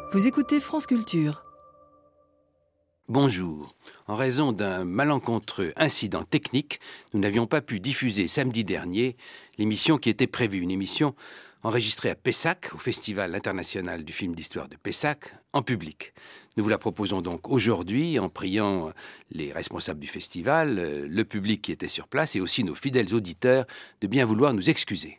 Vous écoutez France Culture. Bonjour. En raison d'un malencontreux incident technique, nous n'avions pas pu diffuser samedi dernier l'émission qui était prévue. Une émission enregistrée à Pessac, au Festival international du film d'histoire de Pessac, en public. Nous vous la proposons donc aujourd'hui en priant les responsables du festival, le public qui était sur place et aussi nos fidèles auditeurs de bien vouloir nous excuser.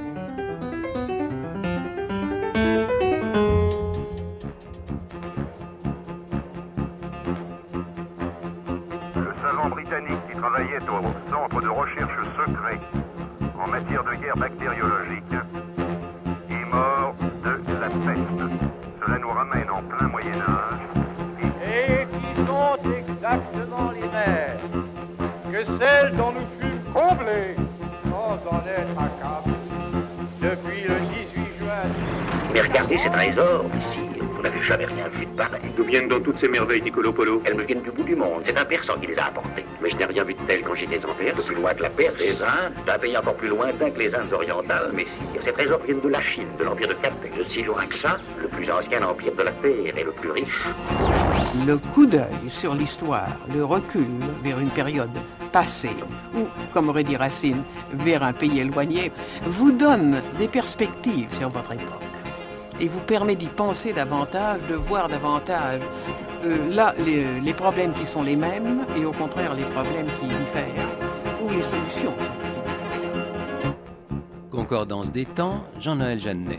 Britannique qui travaillait au centre de recherche secret en matière de guerre bactériologique est mort de la peste. Cela nous ramène en plein Moyen-Âge. Et qui sont exactement les mêmes que celles dont nous fûmes comblés sans en être accablés depuis le 18 juin. Mais regardez ces trésors ici. Vous n'avez jamais rien vu de pareil. D'où viennent donc toutes ces merveilles, Nicolo Polo? Elles me viennent du bout du monde. C'est un Persan qui les a apportées. Mais je n'ai rien vu de tel quand j'étais en Perse, plus loin que la Perse, des Indes, d'un pays encore plus lointain que les Indes orientales. Mais si, ces trésors viennent de la Chine, de l'Empire de Cathay. De si loin que ça, le plus ancien empire de la Terre et le plus riche. Le coup d'œil sur l'histoire, le recul vers une période passée, ou, comme aurait dit Racine, vers un pays éloigné, vous donne des perspectives sur votre époque. Et vous permet d'y penser davantage, de voir davantage les problèmes qui sont les mêmes et au contraire les problèmes qui diffèrent ou les solutions. Concordance des temps, Jean-Noël Jeannet.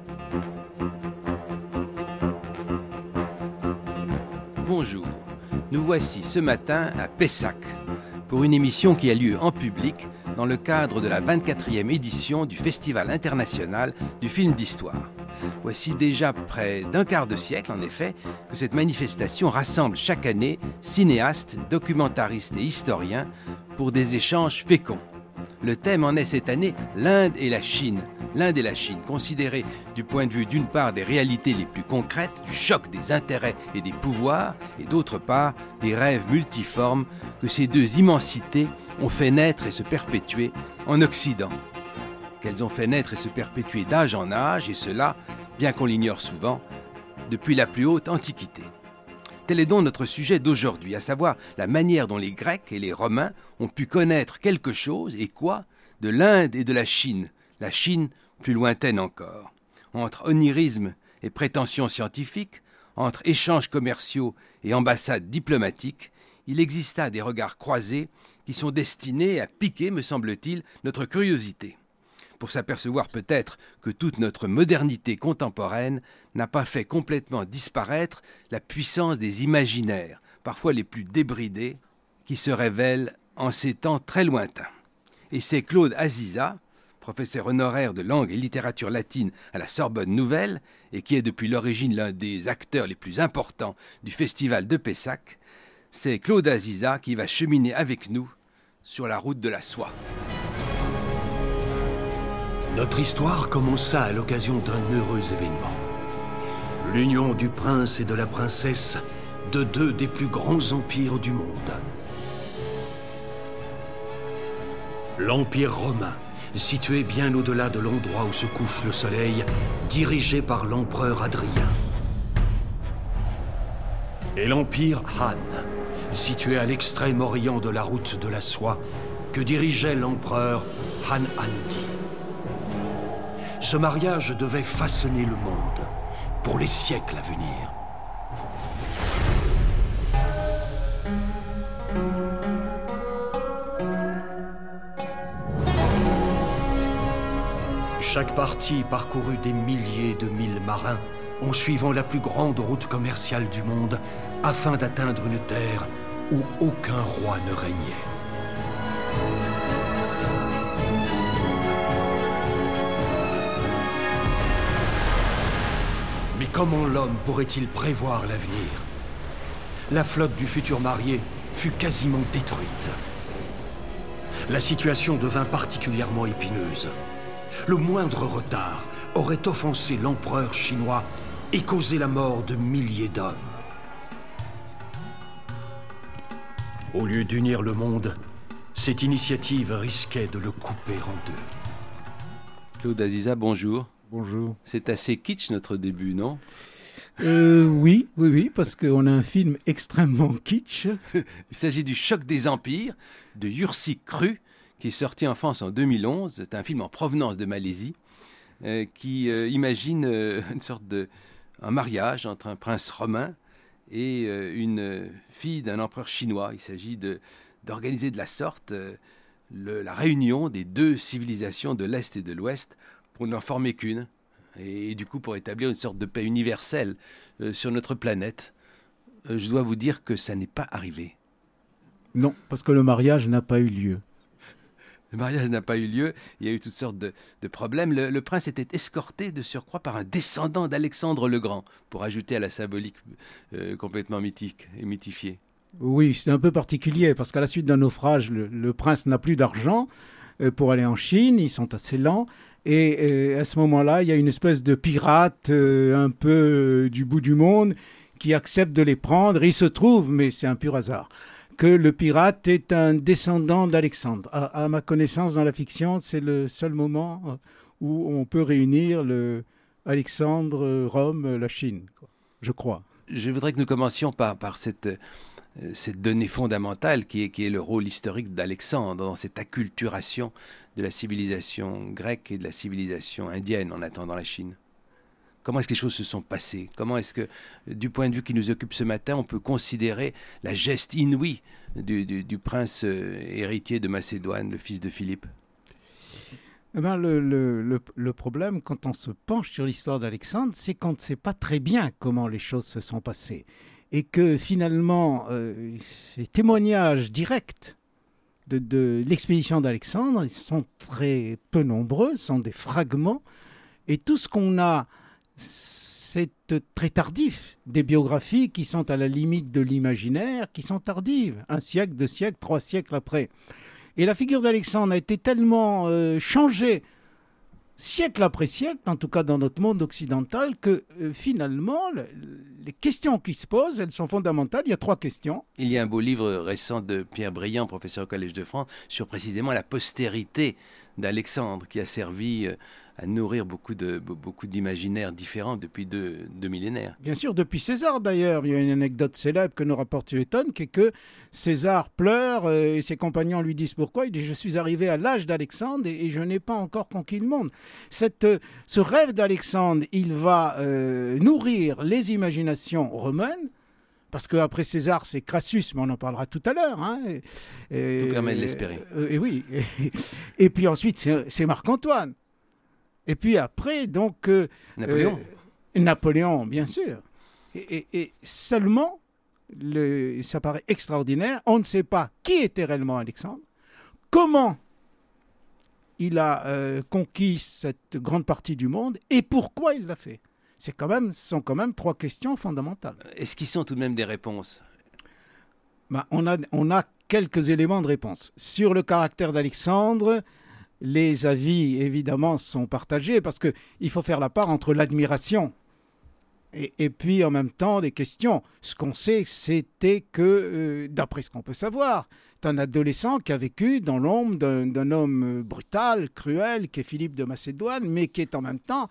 Bonjour, nous voici ce matin à Pessac pour une émission qui a lieu en public dans le cadre de la 24e édition du Festival international du film d'histoire. Voici déjà près d'un quart de siècle, en effet, que cette manifestation rassemble chaque année cinéastes, documentaristes et historiens pour des échanges féconds. Le thème en est cette année l'Inde et la Chine. L'Inde et la Chine, considérées du point de vue d'une part des réalités les plus concrètes, du choc des intérêts et des pouvoirs, et d'autre part des rêves multiformes que ces deux immensités ont fait naître et se perpétuer en Occident. Qu'elles ont fait naître et se perpétuer d'âge en âge, et cela, bien qu'on l'ignore souvent, depuis la plus haute Antiquité. Tel est donc notre sujet d'aujourd'hui, à savoir la manière dont les Grecs et les Romains ont pu connaître quelque chose, et quoi, de l'Inde et de la Chine plus lointaine encore. Entre onirisme et prétentions scientifiques, entre échanges commerciaux et ambassades diplomatiques, il exista des regards croisés qui sont destinés à piquer, me semble-t-il, notre curiosité. Pour s'apercevoir peut-être que toute notre modernité contemporaine n'a pas fait complètement disparaître la puissance des imaginaires, parfois les plus débridés, qui se révèlent en ces temps très lointains. Et c'est Claude Aziza, professeur honoraire de langue et littérature latine à la Sorbonne Nouvelle, et qui est depuis l'origine l'un des acteurs les plus importants du festival de Pessac, c'est Claude Aziza qui va cheminer avec nous sur la route de la soie. Notre histoire commença à l'occasion d'un heureux événement. L'union du prince et de la princesse de deux des plus grands empires du monde. L'Empire romain, situé bien au-delà de l'endroit où se couche le soleil, dirigé par l'empereur Adrien. Et l'Empire Han, situé à l'extrême orient de la route de la soie, que dirigeait l'empereur Han Andi. Ce mariage devait façonner le monde pour les siècles à venir. Chaque partie parcourut des milliers de milles marins en suivant la plus grande route commerciale du monde afin d'atteindre une terre où aucun roi ne régnait. Mais comment l'homme pourrait-il prévoir l'avenir? La flotte du futur marié fut quasiment détruite. La situation devint particulièrement épineuse. Le moindre retard aurait offensé l'empereur chinois et causé la mort de milliers d'hommes. Au lieu d'unir le monde, cette initiative risquait de le couper en deux. Claude Aziza, bonjour. Bonjour. C'est assez kitsch notre début, non ? Oui, parce qu'on a un film extrêmement kitsch. Il s'agit du Choc des Empires de Yursi Kru, qui est sorti en France en 2011. C'est un film en provenance de Malaisie qui imagine une sorte un mariage entre un prince romain et une fille d'un empereur chinois. Il s'agit d'organiser de la sorte la réunion des deux civilisations de l'Est et de l'Ouest pour n'en former qu'une. Et du coup, pour établir une sorte de paix universelle sur notre planète. Je dois vous dire que ça n'est pas arrivé. Non, parce que le mariage n'a pas eu lieu. Le mariage n'a pas eu lieu, il y a eu toutes sortes de problèmes. Le prince était escorté de surcroît par un descendant d'Alexandre le Grand, pour ajouter à la symbolique complètement mythique et mythifiée. Oui, c'est un peu particulier, parce qu'à la suite d'un naufrage, le prince n'a plus d'argent pour aller en Chine, ils sont assez lents, et à ce moment-là, il y a une espèce de pirate un peu du bout du monde qui accepte de les prendre. Il se trouve, mais c'est un pur hasard, que le pirate est un descendant d'Alexandre. À ma connaissance, dans la fiction, c'est le seul moment où on peut réunir Alexandre, Rome, la Chine, quoi, je crois. Je voudrais que nous commencions par cette donnée fondamentale qui est le rôle historique d'Alexandre dans cette acculturation de la civilisation grecque et de la civilisation indienne en attendant la Chine. Comment est-ce que les choses se sont passées? Comment est-ce que, du point de vue qui nous occupe ce matin, on peut considérer la geste inouïe du prince héritier de Macédoine, le fils de Philippe? Eh ben, le problème, quand on se penche sur l'histoire d'Alexandre, c'est qu'on ne sait pas très bien comment les choses se sont passées. Et que finalement, les témoignages directs de l'expédition d'Alexandre, ils sont très peu nombreux, sont des fragments. Et tout ce qu'on a, c'est très tardif. Des biographies qui sont à la limite de l'imaginaire, qui sont tardives. 1 siècle, 2 siècles, 3 siècles après. Et la figure d'Alexandre a été tellement changée, siècle après siècle, en tout cas dans notre monde occidental, que finalement, les questions qui se posent, elles sont fondamentales. Il y a 3 questions. Il y a un beau livre récent de Pierre Briand, professeur au Collège de France, sur précisément la postérité d'Alexandre, qui a servi à nourrir beaucoup d'imaginaires différents depuis deux millénaires. Bien sûr, depuis César d'ailleurs. Il y a une anecdote célèbre que nous rapporte Suétone, qui est que César pleure et ses compagnons lui disent pourquoi. Il dit « Je suis arrivé à l'âge d'Alexandre et je n'ai pas encore conquis le monde ». Ce rêve d'Alexandre, il va nourrir les imaginations romaines, parce qu'après César, c'est Crassus, mais on en parlera tout à l'heure. Hein, Tout permet de l'espérer. Et oui. Et puis ensuite, c'est Marc-Antoine. Et puis après, donc... Napoléon, bien sûr. Et seulement, ça paraît extraordinaire, on ne sait pas qui était réellement Alexandre, comment il a conquis cette grande partie du monde et pourquoi il l'a fait. Ce sont quand même 3 questions fondamentales. Est-ce qu'ils sont tout de même des réponses? On a quelques éléments de réponse. Sur le caractère d'Alexandre, les avis, évidemment, sont partagés parce qu'il faut faire la part entre l'admiration et puis, en même temps, des questions. Ce qu'on sait, c'était que, d'après ce qu'on peut savoir, c'est un adolescent qui a vécu dans l'ombre d'un homme brutal, cruel, qui est Philippe de Macédoine, mais qui est en même temps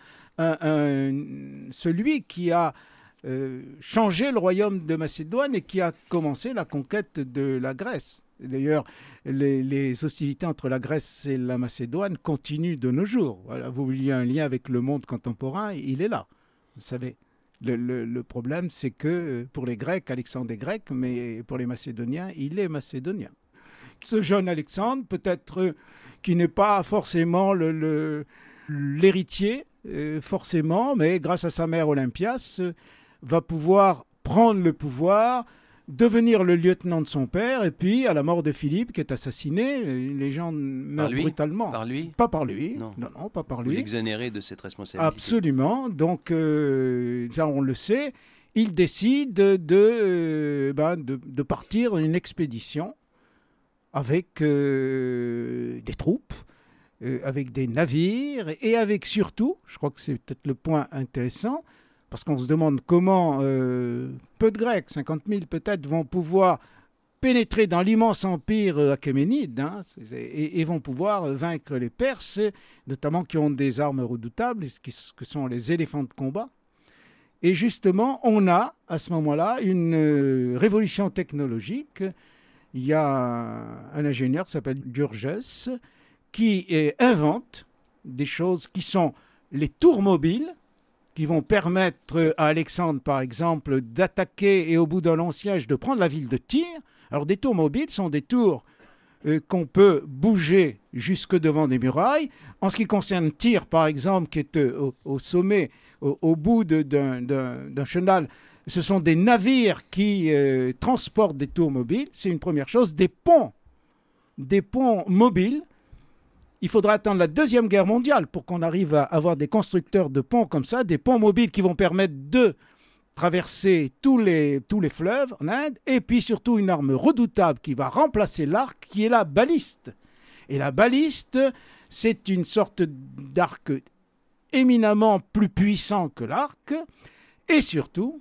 celui qui a changé le royaume de Macédoine et qui a commencé la conquête de la Grèce. D'ailleurs, les hostilités entre la Grèce et la Macédoine continuent de nos jours. Voilà, vous vouliez un lien avec le monde contemporain, il est là. Vous savez, le problème, c'est que pour les Grecs, Alexandre est grec, mais pour les Macédoniens, il est macédonien. Ce jeune Alexandre, peut-être qui n'est pas forcément l'héritier, forcément, mais grâce à sa mère Olympias, va pouvoir prendre le pouvoir, devenir le lieutenant de son père, et puis à la mort de Philippe, qui est assassiné, les gens meurent brutalement. Par lui? Pas par lui. Non, pas par lui. Vous l'exonérez de cette responsabilité. Absolument. Donc, ça, on le sait. Il décide de partir dans une expédition avec des troupes, avec des navires, et avec surtout, je crois que c'est peut-être le point intéressant, parce qu'on se demande comment peu de Grecs, 50 000 peut-être, vont pouvoir pénétrer dans l'immense empire achéménide et vont pouvoir vaincre les Perses, notamment qui ont des armes redoutables, que sont les éléphants de combat. Et justement, on a à ce moment-là une révolution technologique. Il y a un ingénieur qui s'appelle Durgès qui invente des choses qui sont les tours mobiles, qui vont permettre à Alexandre, par exemple, d'attaquer et au bout d'un long siège, de prendre la ville de Tyr. Alors, des tours mobiles sont des tours qu'on peut bouger jusque devant des murailles. En ce qui concerne Tyr, par exemple, qui est au sommet, au bout d'un chenal, ce sont des navires qui transportent des tours mobiles. C'est une première chose. Des ponts mobiles. Il faudra attendre la Deuxième Guerre mondiale pour qu'on arrive à avoir des constructeurs de ponts comme ça, des ponts mobiles qui vont permettre de traverser tous les fleuves en Inde, et puis surtout une arme redoutable qui va remplacer l'arc, qui est la baliste. Et la baliste, c'est une sorte d'arc éminemment plus puissant que l'arc, et surtout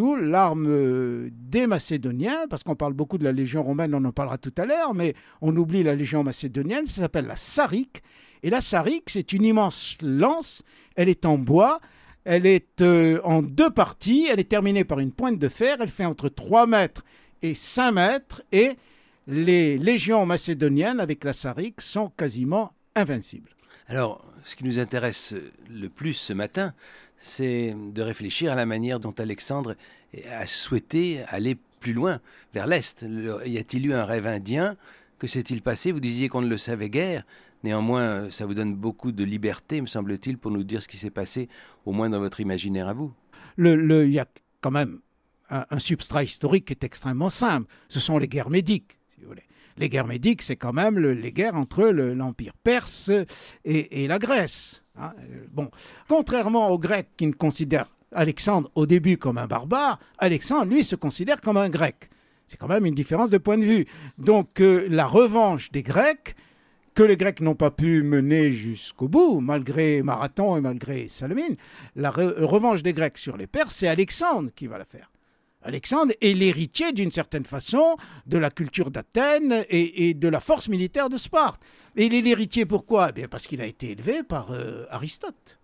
l'arme des Macédoniens, parce qu'on parle beaucoup de la Légion romaine, on en parlera tout à l'heure, mais on oublie la Légion macédonienne, ça s'appelle la sarique. Et la sarique, c'est une immense lance, elle est en bois, elle est en 2 parties, elle est terminée par une pointe de fer, elle fait entre 3 mètres et 5 mètres, et les légions macédoniennes avec la sarique sont quasiment invincibles. Alors, ce qui nous intéresse le plus ce matin, c'est de réfléchir à la manière dont Alexandre a souhaité aller plus loin, vers l'Est. Y a-t-il eu un rêve indien? Que s'est-il passé? Vous disiez qu'on ne le savait guère. Néanmoins, ça vous donne beaucoup de liberté, me semble-t-il, pour nous dire ce qui s'est passé, au moins dans votre imaginaire à vous. Il y a quand même un substrat historique qui est extrêmement simple. Ce sont les guerres médiques, si vous voulez. Les guerres médiques, c'est quand même les guerres entre l'Empire perse et la Grèce. Hein. Bon, contrairement aux Grecs qui ne considèrent Alexandre au début comme un barbare, Alexandre, lui, se considère comme un Grec. C'est quand même une différence de point de vue. Donc, la revanche des Grecs, que les Grecs n'ont pas pu mener jusqu'au bout, malgré Marathon et malgré Salamine, la revanche des Grecs sur les Perses, c'est Alexandre qui va la faire. Alexandre est l'héritier, d'une certaine façon, de la culture d'Athènes et de la force militaire de Sparte. Et il est l'héritier pourquoi? Bien parce qu'il a été élevé par Aristote.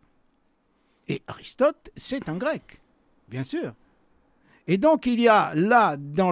Et Aristote, c'est un Grec, bien sûr. Et donc, il y a là, dans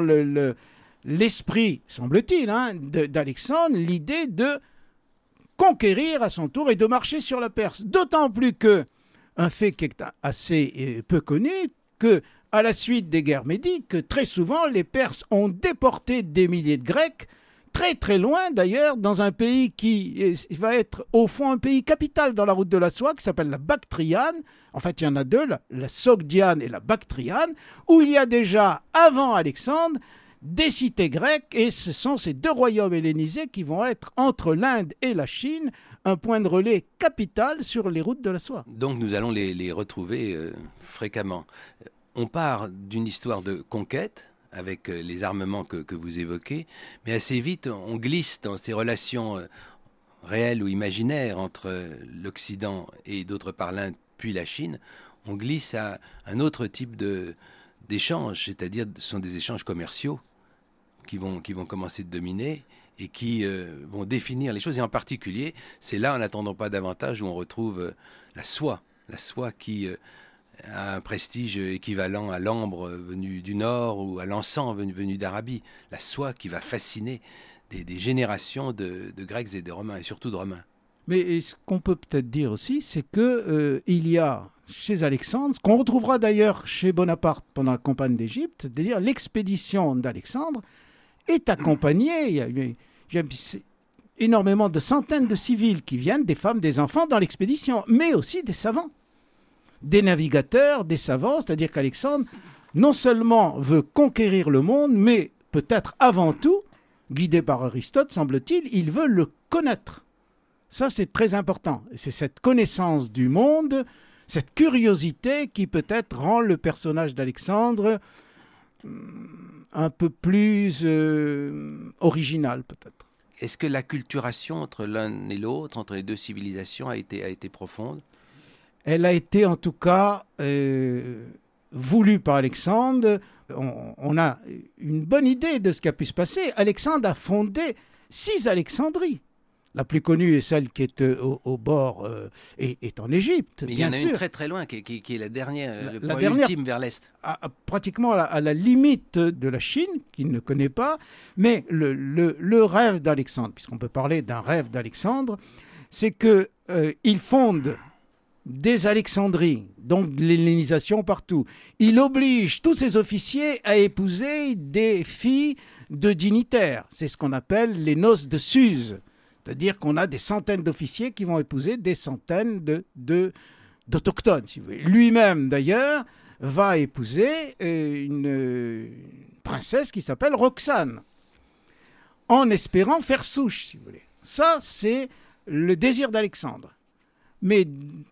l'esprit, semble-t-il, d'Alexandre, l'idée de conquérir à son tour et de marcher sur la Perse. D'autant plus que, un fait qui est assez peu connu, que à la suite des guerres médiques, très souvent, les Perses ont déporté des milliers de Grecs, très très loin d'ailleurs, dans un pays qui va être au fond un pays capital dans la route de la soie, qui s'appelle la Bactriane. En fait, il y en a 2, la Sogdiane et la Bactriane, où il y a déjà, avant Alexandre, des cités grecques, et ce sont ces 2 royaumes hellénisés qui vont être, entre l'Inde et la Chine, un point de relais capital sur les routes de la soie. Donc nous allons les retrouver fréquemment. On part d'une histoire de conquête, avec les armements que vous évoquez, mais assez vite, on glisse dans ces relations réelles ou imaginaires entre l'Occident et d'autre part l'Inde, puis la Chine. On glisse à un autre type d'échanges, c'est-à-dire ce sont des échanges commerciaux qui vont commencer de dominer et qui vont définir les choses. Et en particulier, c'est là, en n'attendant pas davantage, où on retrouve la soie qui a un prestige équivalent à l'ambre venu du Nord ou à l'encens venu d'Arabie. La soie qui va fasciner des générations de Grecs et de Romains, et surtout de Romains. Mais ce qu'on peut peut-être dire aussi, c'est qu'il y a chez Alexandre, ce qu'on retrouvera d'ailleurs chez Bonaparte pendant la campagne d'Égypte, c'est-à-dire l'expédition d'Alexandre est accompagnée, il y a énormément de centaines de civils qui viennent, des femmes, des enfants dans l'expédition, mais aussi des savants, des navigateurs, des savants, c'est-à-dire qu'Alexandre non seulement veut conquérir le monde, mais peut-être avant tout, guidé par Aristote, semble-t-il, il veut le connaître. Ça, c'est très important. C'est cette connaissance du monde, cette curiosité qui peut-être rend le personnage d'Alexandre un peu plus original, peut-être. Est-ce que l'acculturation entre l'un et l'autre, entre les 2 civilisations, a été profonde? Elle a été en tout cas voulue par Alexandre. On a une bonne idée de ce qui a pu se passer. Alexandre a fondé 6 Alexandries. La plus connue est celle qui est au bord, est en Égypte, Mais bien il y en a sûr. une très très loin qui est la dernière, le La point dernière- ultime vers l'est. Pratiquement à la limite de la Chine, qu'il ne connaît pas. Mais le rêve d'Alexandre, puisqu'on peut parler d'un rêve d'Alexandre, c'est qu'il fonde des Alexandries, donc de l'hellénisation partout. Il oblige tous ses officiers à épouser des filles de dignitaires. C'est ce qu'on appelle les noces de Suse. C'est-à-dire qu'on a des centaines d'officiers qui vont épouser des centaines d'autochtones, si vous voulez. Lui-même, d'ailleurs, va épouser une princesse qui s'appelle Roxane, en espérant faire souche, si vous voulez. Ça, c'est le désir d'Alexandre. Mais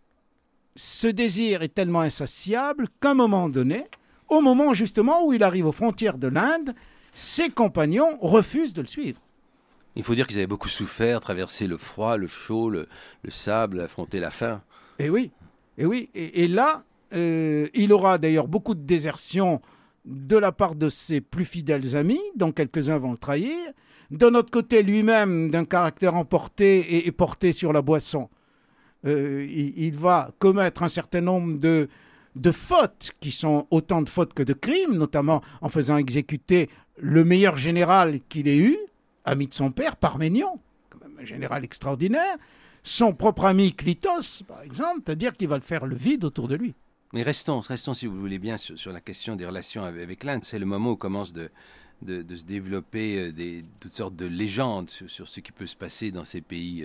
ce désir est tellement insatiable qu'à un moment donné, au moment justement où il arrive aux frontières de l'Inde, ses compagnons refusent de le suivre. Il faut dire qu'ils avaient beaucoup souffert, traversé le froid, le chaud, le sable, affronté la faim. Et oui, et là, il aura d'ailleurs beaucoup de désertions de la part de ses plus fidèles amis, dont quelques-uns vont le trahir. D'un autre côté, lui-même, d'un caractère emporté et porté sur la boisson, il va commettre un certain nombre de fautes, qui sont autant de fautes que de crimes, notamment en faisant exécuter le meilleur général qu'il ait eu, ami de son père, Parménion, quand même un général extraordinaire, son propre ami Clitos, par exemple, c'est-à-dire qu'il va le faire le vide autour de lui. Mais restons si vous voulez bien sur la question des relations avec l'Inde. C'est le moment où commence de se développer toutes sortes de légendes sur ce qui peut se passer dans ces pays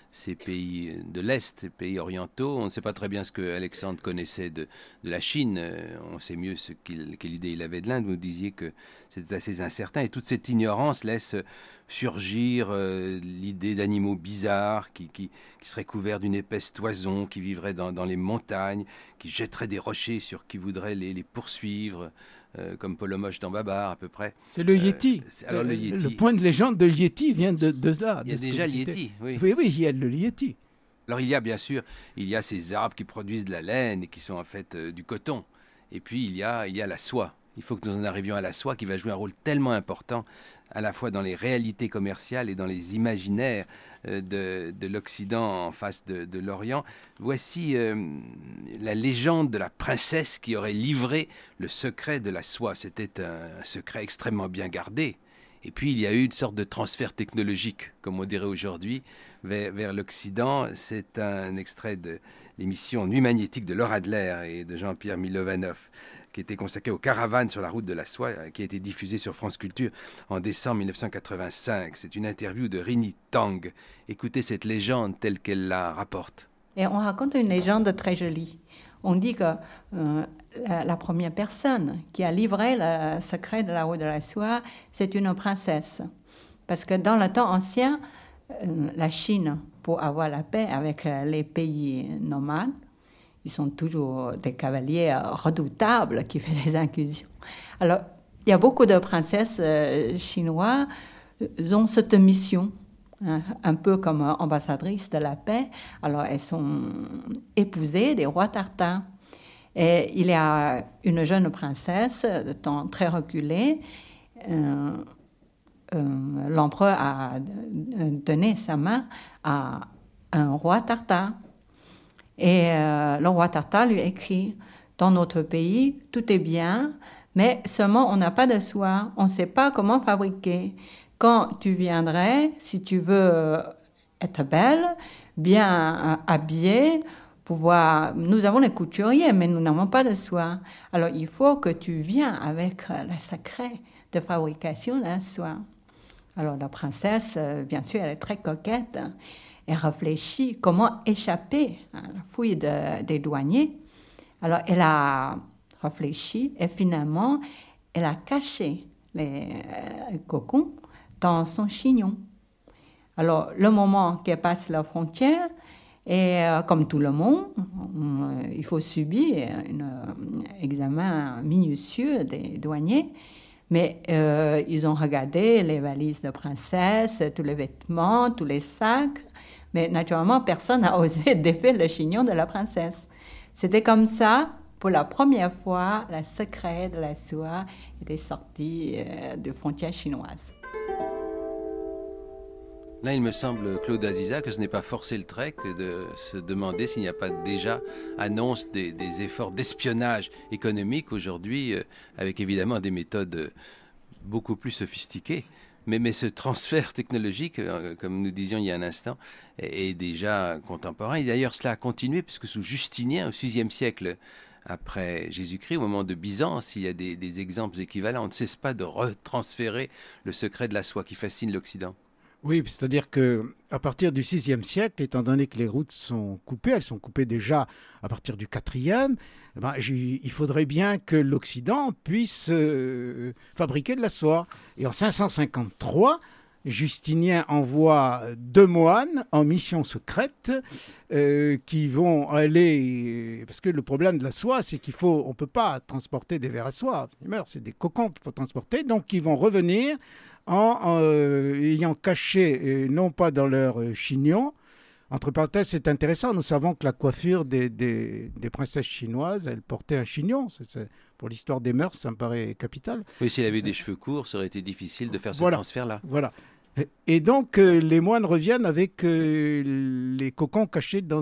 de l'Est, ces pays orientaux. On ne sait pas très bien ce que Alexandre connaissait de la Chine. On sait mieux quelle idée il avait de l'Inde. Vous disiez que c'était assez incertain. Et toute cette ignorance laisse surgir l'idée d'animaux bizarres qui seraient couverts d'une épaisse toison, qui vivraient dans les montagnes, qui jetteraient des rochers sur qui voudraient les poursuivre. Comme Polomoche dans Babar, à peu près. C'est le Yéti. Alors, le Yéti. Le point de légende de Yéti vient de là. Il y a déjà le Yéti, oui. Oui, il y a le Yéti. Alors, il y a bien sûr, ces arbres qui produisent de la laine et qui sont en fait du coton. Et puis, il y a la soie. Il faut que nous en arrivions à la soie qui va jouer un rôle tellement important, à la fois dans les réalités commerciales et dans les imaginaires de l'Occident en face de l'Orient. Voici la légende de la princesse qui aurait livré le secret de la soie. C'était un secret extrêmement bien gardé. Et puis, il y a eu une sorte de transfert technologique, comme on dirait aujourd'hui, vers l'Occident. C'est un extrait de l'émission Nuit magnétique de Laura Adler et de Jean-Pierre Milovanov, qui était consacré aux caravanes sur la route de la soie, qui a été diffusée sur France Culture en décembre 1985. C'est une interview de Rini Tang. Écoutez cette légende telle qu'elle la rapporte. Et on raconte une légende très jolie. On dit que la première personne qui a livré le secret de la route de la soie, c'est une princesse. Parce que dans le temps ancien, la Chine, pour avoir la paix avec les pays nomades, ils sont toujours des cavaliers redoutables qui font les incursions. Alors, il y a beaucoup de princesses chinoises qui ont cette mission, hein, un peu comme ambassadrices de la paix. Alors, elles sont épousées des rois tartars. Et il y a une jeune princesse de temps très reculé. L'empereur a donné sa main à un roi tartare. Et le roi tartare lui écrit « Dans notre pays, tout est bien, mais seulement on n'a pas de soie, on ne sait pas comment fabriquer. Quand tu viendrais, si tu veux être belle, bien habillée, nous avons les couturiers, mais nous n'avons pas de soie. Alors il faut que tu viennes avec le secret de fabrication de la soie. » Alors la princesse, bien sûr, elle est très coquette. Elle réfléchit comment échapper à la fouille des douaniers. Alors, elle a réfléchi et finalement, elle a caché les cocons dans son chignon. Alors, le moment qu'elle passe la frontière, et comme tout le monde, il faut subir un examen minutieux des douaniers. Mais ils ont regardé les valises de princesse, tous les vêtements, tous les sacs. Mais naturellement, personne n'a osé défaire le chignon de la princesse. C'était comme ça, pour la première fois, le secret de la soie était sorti des frontières chinoises. Là, il me semble, Claude Aziza, que ce n'est pas forcer le trait que de se demander s'il n'y a pas déjà annonce des efforts d'espionnage économique aujourd'hui, avec évidemment des méthodes beaucoup plus sophistiquées. Mais ce transfert technologique, comme nous disions il y a un instant, est déjà contemporain. Et d'ailleurs, cela a continué, puisque sous Justinien, au VIe siècle après Jésus-Christ, au moment de Byzance, il y a des exemples équivalents. On ne cesse pas de retransférer le secret de la soie qui fascine l'Occident. Oui, c'est-à-dire qu'à partir du VIe siècle, étant donné que les routes sont coupées, elles sont coupées déjà à partir du IVe, il faudrait bien que l'Occident puisse fabriquer de la soie. Et en 553, Justinien envoie 2 moines en mission secrète qui vont aller... Parce que le problème de la soie, c'est on ne peut pas transporter des vers à soie. C'est des cocons qu'il faut transporter. Donc, ils vont revenir en ayant caché, non pas dans leur chignon. Entre parenthèses, c'est intéressant. Nous savons que la coiffure des princesses chinoises, elles portaient un chignon. Pour l'histoire des mœurs, ça me paraît capital. Oui, s'il avait des cheveux courts, ça aurait été difficile de faire ce transfert-là. Voilà. Et donc, les moines reviennent avec les cocons cachés dans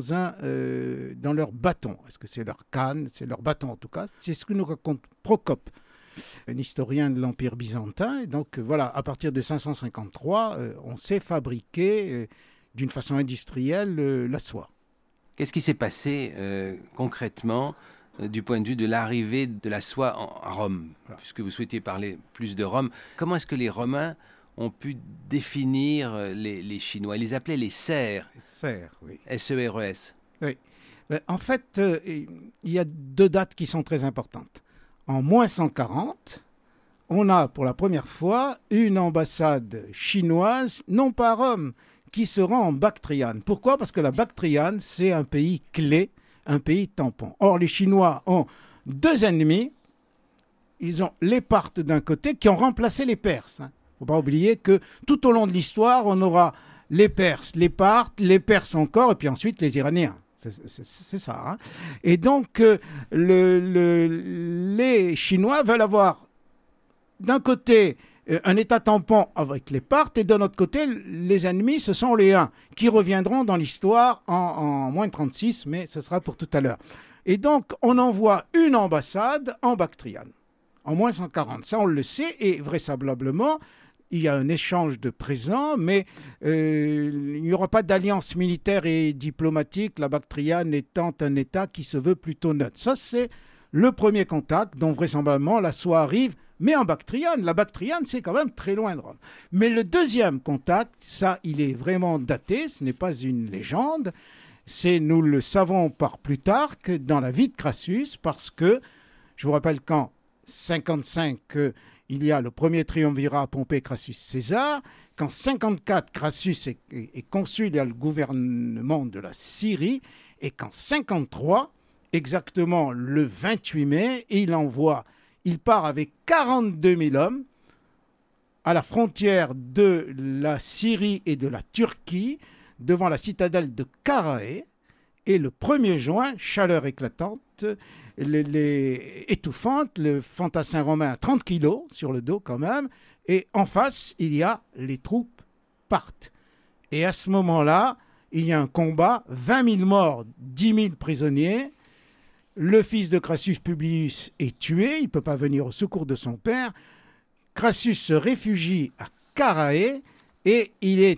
leur bâton. Est-ce que c'est leur canne? C'est leur bâton, en tout cas. C'est ce que nous raconte Procope, un historien de l'Empire byzantin. Et donc, voilà, à partir de 553, on sait fabriquer d'une façon industrielle la soie. Qu'est-ce qui s'est passé concrètement du point de vue de l'arrivée de la soie à Rome? Voilà. Puisque vous souhaitiez parler plus de Rome, comment est-ce que les Romains ont pu définir les Chinois? Ils les appelaient les Sers. Sers, oui. S-E-R-E-S. Oui. En fait, il y a 2 dates qui sont très importantes. En moins 140, on a pour la première fois une ambassade chinoise, non pas à Rome, qui se rend en Bactriane. Pourquoi? Parce que la Bactriane, c'est un pays clé, un pays tampon. Or, les Chinois ont 2 ennemis. Ils ont les Parthes d'un côté qui ont remplacé les Perses. Il ne faut pas oublier que tout au long de l'histoire, on aura les Perses, les Parthes, les Perses encore, et puis ensuite les Iraniens. C'est ça. Hein. Et donc, les Chinois veulent avoir d'un côté un État tampon avec les Parthes, et de l'autre côté, les ennemis, ce sont les Huns, qui reviendront dans l'histoire en moins 36, mais ce sera pour tout à l'heure. Et donc, on envoie une ambassade en Bactriane, en moins 140. Ça, on le sait, et vraisemblablement, il y a un échange de présents, mais il n'y aura pas d'alliance militaire et diplomatique, la Bactriane étant un État qui se veut plutôt neutre. Ça, c'est le premier contact dont vraisemblablement la soie arrive, mais en Bactriane. La Bactriane, c'est quand même très loin de Rome. Mais le deuxième contact, ça, il est vraiment daté, ce n'est pas une légende, nous le savons par Plutarque dans la vie de Crassus, parce que, je vous rappelle qu'en 55, il y a le premier triumvirat Pompée, Crassus, César. Qu'en 54, Crassus est consul, il y a le gouvernement de la Syrie. Et qu'en 53, exactement le 28 mai, il part avec 42 000 hommes à la frontière de la Syrie et de la Turquie, devant la citadelle de Karaé. Et le 1er juin, chaleur éclatante, étouffante, le fantassin romain a 30 kilos sur le dos quand même, et en face, il y a les troupes Parthes. Et à ce moment-là, il y a un combat, 20 000 morts, 10 000 prisonniers. Le fils de Crassus, Publius, est tué, il ne peut pas venir au secours de son père. Crassus se réfugie à Karaé, et il est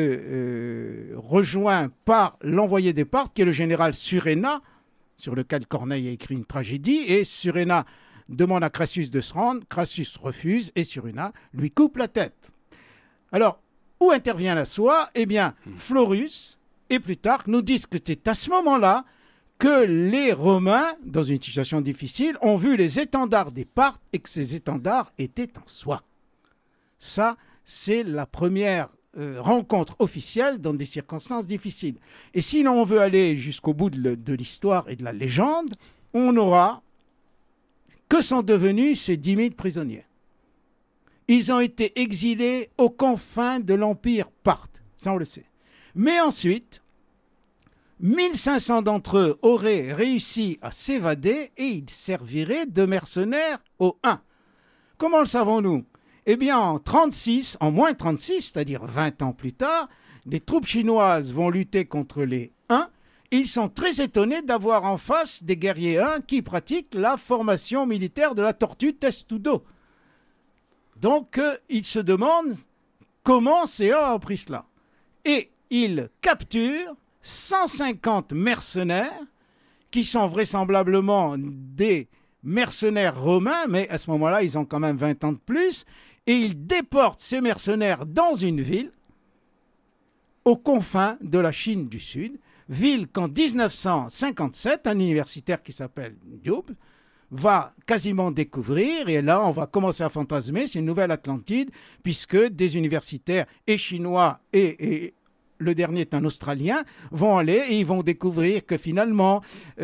rejoint par l'envoyé des Parthes, qui est le général Suréna, sur lequel Corneille a écrit une tragédie, et Suréna demande à Crassus de se rendre, Crassus refuse, et Suréna lui coupe la tête. Alors, où intervient la soie? Eh bien, Florus et Plutarque nous disent que c'est à ce moment-là que les Romains, dans une situation difficile, ont vu les étendards des Parthes et que ces étendards étaient en soie. Ça, c'est la première rencontre officielle dans des circonstances difficiles. Et si l'on veut aller jusqu'au bout de l'histoire et de la légende, on aura que sont devenus ces 10 000 prisonniers. Ils ont été exilés aux confins de l'Empire parthe, ça on le sait. Mais ensuite, 1500 d'entre eux auraient réussi à s'évader et ils serviraient de mercenaires aux Huns. Comment le savons-nous ? Eh bien, en moins 36, c'est-à-dire 20 ans plus tard, des troupes chinoises vont lutter contre les Huns, ils sont très étonnés d'avoir en face des guerriers Huns qui pratiquent la formation militaire de la tortue testudo. Donc, ils se demandent comment ces Huns ont pris cela. Et ils capturent 150 mercenaires qui sont vraisemblablement des mercenaires romains, mais à ce moment-là, ils ont quand même 20 ans de plus, et ils déportent ces mercenaires dans une ville aux confins de la Chine du Sud, ville qu'en 1957, un universitaire qui s'appelle Diop va quasiment découvrir, et là on va commencer à fantasmer, c'est une nouvelle Atlantide, puisque des universitaires et chinois et le dernier est un Australien, vont aller et ils vont découvrir que finalement,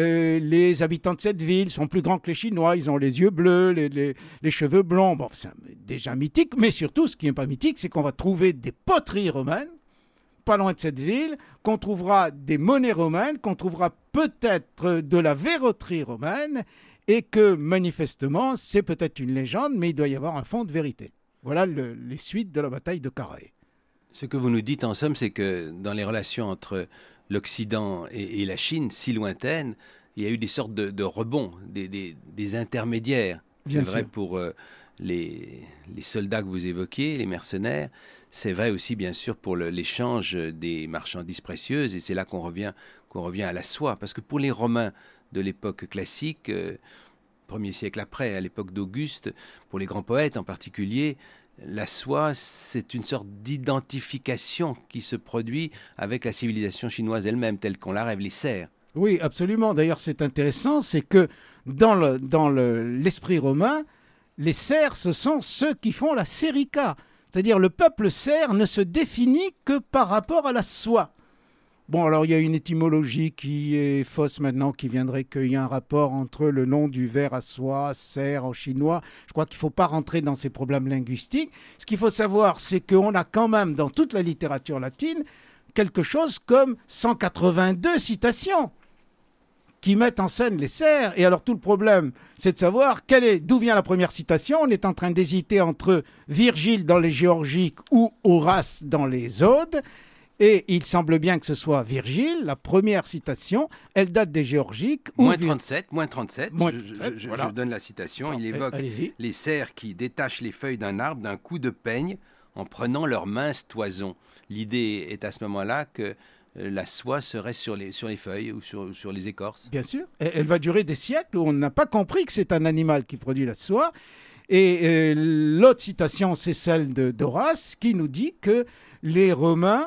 les habitants de cette ville sont plus grands que les Chinois, ils ont les yeux bleus, les cheveux blonds. Bon, c'est déjà mythique, mais surtout, ce qui n'est pas mythique, c'est qu'on va trouver des poteries romaines, pas loin de cette ville, qu'on trouvera des monnaies romaines, qu'on trouvera peut-être de la verroterie romaine, et que manifestement, c'est peut-être une légende, mais il doit y avoir un fond de vérité. Voilà les suites de la bataille de Carrhae. Ce que vous nous dites en somme, c'est que dans les relations entre l'Occident et la Chine, si lointaine, il y a eu des sortes de rebonds, des intermédiaires. C'est vrai pour les soldats que vous évoquiez, les mercenaires. C'est vrai aussi, bien sûr, pour l'échange des marchandises précieuses. Et c'est là qu'on revient à la soie. Parce que pour les Romains de l'époque classique, 1er siècle après, à l'époque d'Auguste, pour les grands poètes en particulier, la soie, c'est une sorte d'identification qui se produit avec la civilisation chinoise elle-même, telle qu'on la rêve, les serfs. Oui, absolument. D'ailleurs, c'est intéressant, c'est que dans l'esprit romain, les serfs, ce sont ceux qui font la sérica. C'est-à-dire, le peuple serf ne se définit que par rapport à la soie. Bon, alors il y a une étymologie qui est fausse maintenant, qui viendrait qu'il y a un rapport entre le nom du ver à soie, serf en chinois. Je crois qu'il ne faut pas rentrer dans ces problèmes linguistiques. Ce qu'il faut savoir, c'est qu'on a quand même, dans toute la littérature latine, quelque chose comme 182 citations qui mettent en scène les serfs. Et alors tout le problème, c'est de savoir d'où vient la première citation. On est en train d'hésiter entre Virgile dans les Géorgiques ou Horace dans les Odes. Et il semble bien que ce soit Virgile, la première citation, elle date des Géorgiques. Moins 37. Je voilà. donne la citation. Il évoque les cerfs qui détachent les feuilles d'un arbre d'un coup de peigne en prenant leurs minces toisons. L'idée est à ce moment-là que la soie serait sur les feuilles ou sur les écorces. Bien sûr. Elle va durer des siècles où on n'a pas compris que c'est un animal qui produit la soie. Et l'autre citation, c'est celle d'Horace qui nous dit que les Romains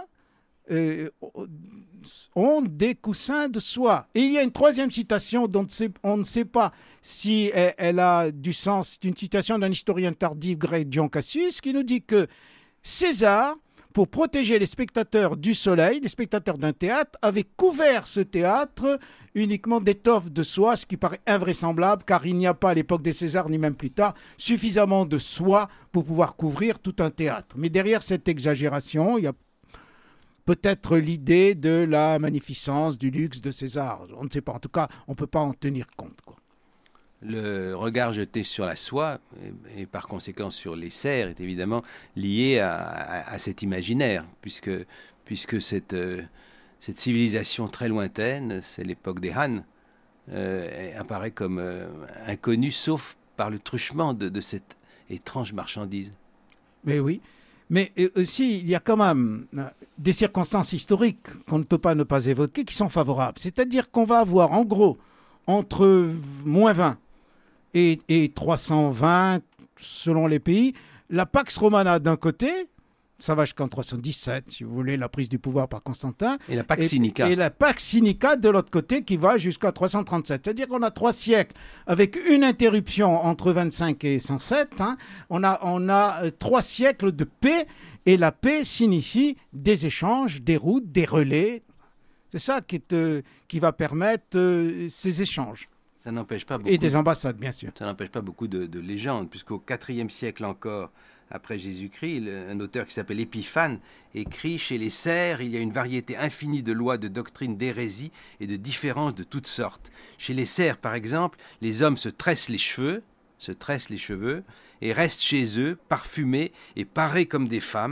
ont des coussins de soie. Et il y a une troisième citation dont on ne sait pas si elle a du sens. C'est une citation d'un historien tardif grec, Dion Cassius, qui nous dit que César, pour protéger les spectateurs du soleil, les spectateurs d'un théâtre, avait couvert ce théâtre uniquement d'étoffes de soie, ce qui paraît invraisemblable, car il n'y a pas à l'époque des Césars, ni même plus tard, suffisamment de soie pour pouvoir couvrir tout un théâtre. Mais derrière cette exagération, il y a peut-être l'idée de la magnificence, du luxe de César. On ne sait pas. En tout cas, on ne peut pas en tenir compte, quoi. Le regard jeté sur la soie, et par conséquent sur les cerfs, est évidemment lié à cet imaginaire, puisque cette civilisation très lointaine, c'est l'époque des Han, apparaît comme inconnue, sauf par le truchement de cette étrange marchandise. Mais oui. Mais aussi, il y a quand même des circonstances historiques qu'on ne peut pas ne pas évoquer qui sont favorables. C'est-à-dire qu'on va avoir, en gros, entre moins 20 et 320, selon les pays, la Pax Romana d'un côté, ça va jusqu'en 317, si vous voulez, la prise du pouvoir par Constantin. Et la Pax Sinica. Et la Pax Sinica de l'autre côté qui va jusqu'à 337. C'est-à-dire qu'on a 3 siècles avec une interruption entre 25 et 107. Hein. On a 3 siècles de paix, et la paix signifie des échanges, des routes, des relais. C'est ça qui va permettre ces échanges. Ça n'empêche pas beaucoup. Et des ambassades, bien sûr. Ça n'empêche pas beaucoup de légendes, puisqu'au IVe siècle encore, après Jésus-Christ, un auteur qui s'appelle Épiphane écrit « Chez les serfs, il y a une variété infinie de lois, de doctrines, d'hérésies et de différences de toutes sortes. Chez les serfs, par exemple, les hommes se tressent les cheveux et restent chez eux, parfumés et parés comme des femmes,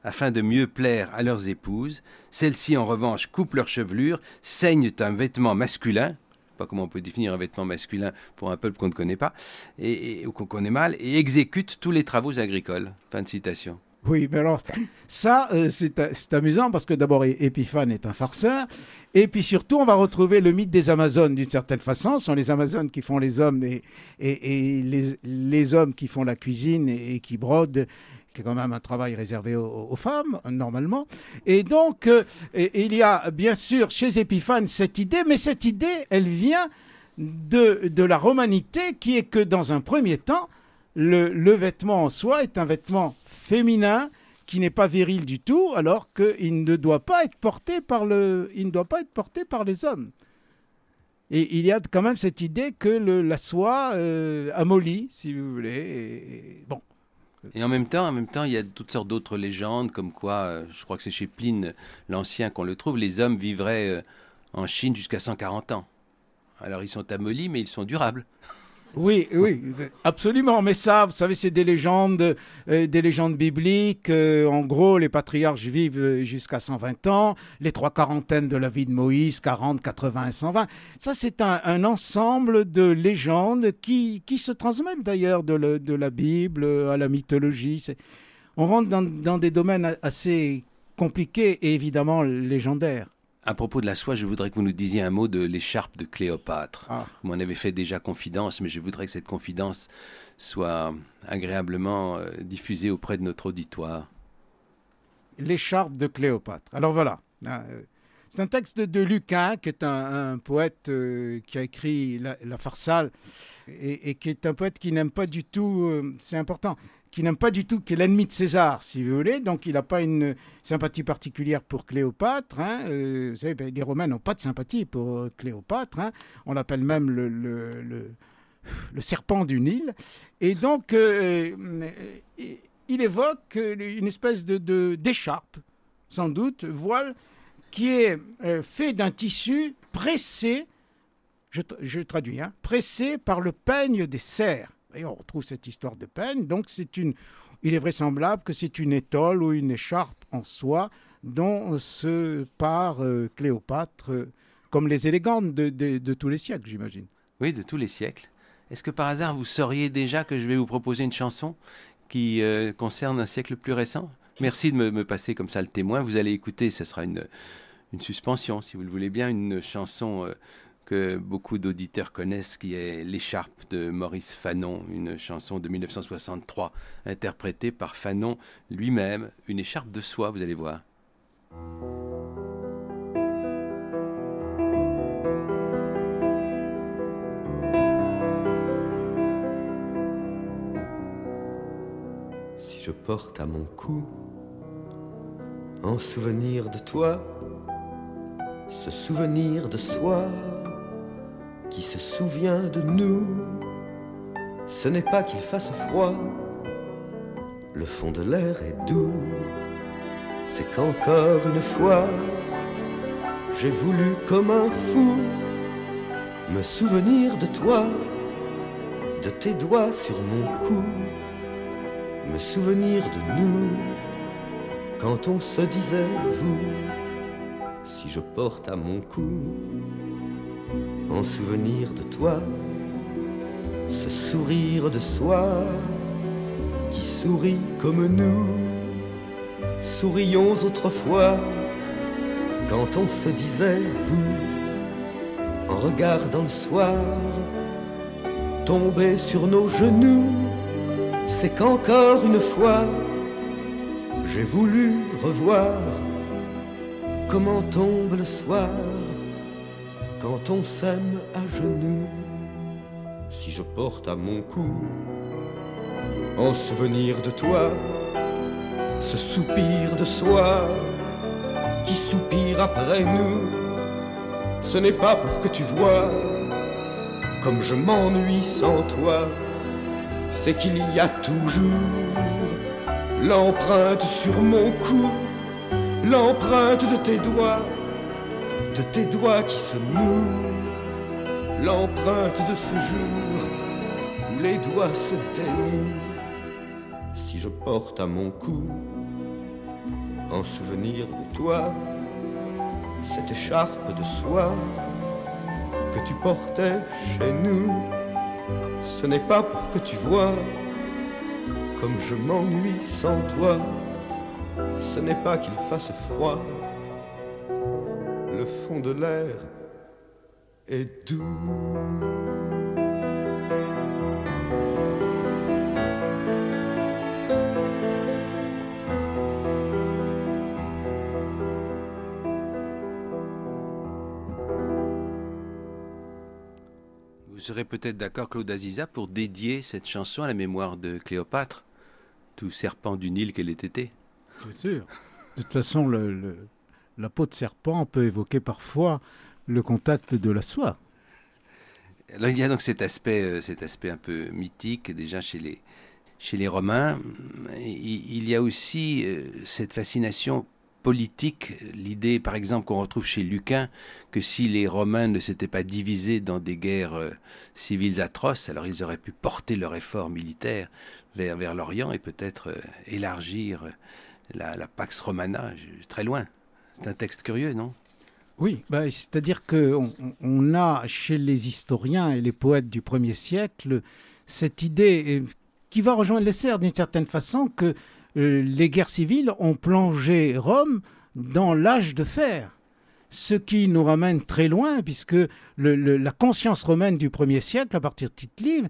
afin de mieux plaire à leurs épouses. Celles-ci, en revanche, coupent leur chevelure, saignent un vêtement masculin, je ne sais pas comment on peut définir un vêtement masculin pour un peuple qu'on ne connaît pas, ou qu'on connaît mal, et exécutent tous les travaux agricoles. Fin de citation. Oui, mais alors, ça, c'est amusant parce que d'abord, Épiphane est un farceur. Et puis surtout, on va retrouver le mythe des Amazones d'une certaine façon. Ce sont les Amazones qui font les hommes et les hommes qui font la cuisine et qui brodent, qui est quand même un travail réservé aux femmes, normalement. Et donc, il y a bien sûr chez Épiphane cette idée, mais cette idée, elle vient de la romanité qui est que dans un premier temps, le vêtement en soi est un vêtement féminin qui n'est pas viril du tout, alors qu'il ne doit pas être porté par les hommes. Et il y a quand même cette idée que la soie amollit, si vous voulez. Bon. Et en même temps, il y a toutes sortes d'autres légendes, comme quoi, je crois que c'est chez Pline l'Ancien qu'on le trouve, les hommes vivraient en Chine jusqu'à 140 ans. Alors ils sont amollis, mais ils sont durables. Oui, absolument. Mais ça, vous savez, c'est des légendes bibliques. En gros, les patriarches vivent jusqu'à 120 ans. Les 3 quarantaines de la vie de Moïse, 40, 80 et 120. Ça, c'est un ensemble de légendes qui se transmettent d'ailleurs de la Bible à la mythologie. On rentre dans des domaines assez compliqués et évidemment légendaires. À propos de la soie, je voudrais que vous nous disiez un mot de l'écharpe de Cléopâtre. Vous m'en avez fait déjà confidence, mais je voudrais que cette confidence soit agréablement diffusée auprès de notre auditoire. L'écharpe de Cléopâtre. Alors voilà, c'est un texte de Lucain, qui est un poète qui a écrit la Pharsale, et qui est un poète qui n'aime pas du tout, c'est important, qui n'aime pas du tout, qui est l'ennemi de César, si vous voulez. Donc, il n'a pas une sympathie particulière pour Cléopâtre. Vous savez, les Romains n'ont pas de sympathie pour Cléopâtre. On l'appelle même le serpent du Nil. Et donc, il évoque une espèce d'écharpe, sans doute, voile, qui est fait d'un tissu pressé, je traduis, pressé par le peigne des cerfs. Et on retrouve cette histoire de peigne. Donc, il est vraisemblable que c'est une étole ou une écharpe en soie dont se part Cléopâtre, comme les élégantes de tous les siècles, j'imagine. Oui, de tous les siècles. Est-ce que par hasard, vous sauriez déjà que je vais vous proposer une chanson qui concerne un siècle plus récent ? Merci de me passer comme ça le témoin. Vous allez écouter, ce sera une suspension, si vous le voulez bien, une chanson que beaucoup d'auditeurs connaissent, qui est L'écharpe de Maurice Fanon, une chanson de 1963, interprétée par Fanon lui-même, une écharpe de soie, vous allez voir. Si je porte à mon cou, en souvenir de toi, ce souvenir de soi qui se souvient de nous, ce n'est pas qu'il fasse froid, le fond de l'air est doux, c'est qu'encore une fois, j'ai voulu comme un fou me souvenir de toi, de tes doigts sur mon cou, me souvenir de nous, quand on se disait vous, si je porte à mon cou, en souvenir de toi, ce sourire de soi qui sourit comme nous, sourions autrefois, quand on se disait vous, en regardant le soir, tomber sur nos genoux, c'est qu'encore une fois, j'ai voulu revoir comment tombe le soir quand on s'aime à genoux. Si je porte à mon cou, en souvenir de toi, ce soupir de soi qui soupire après nous, ce n'est pas pour que tu vois comme je m'ennuie sans toi, c'est qu'il y a toujours l'empreinte sur mon cou, l'empreinte de tes doigts qui se nouent, l'empreinte de ce jour où les doigts se dénouent. Si je porte à mon cou, en souvenir de toi, cette écharpe de soie que tu portais chez nous. Ce n'est pas pour que tu vois comme je m'ennuie sans toi. Ce n'est pas qu'il fasse froid, le fond de l'air est doux. Vous serez peut-être d'accord, Claude Aziza, pour dédier cette chanson à la mémoire de Cléopâtre, tout serpent du Nil qu'elle ait été. Bien sûr. De toute façon, la peau de serpent peut évoquer parfois le contact de la soie. Alors, il y a donc cet aspect un peu mythique déjà chez les Romains. Il y a aussi cette fascination politique, l'idée par exemple qu'on retrouve chez Lucain que si les Romains ne s'étaient pas divisés dans des guerres civiles atroces, alors ils auraient pu porter leur effort militaire vers l'Orient et peut-être élargir la Pax Romana très loin. C'est un texte curieux, non ? Oui, c'est-à-dire qu'on a chez les historiens et les poètes du 1er siècle cette idée qui va rejoindre les Serres d'une certaine façon que les guerres civiles ont plongé Rome dans l'âge de fer, ce qui nous ramène très loin puisque la conscience romaine du 1er siècle, à partir de Tite-Live,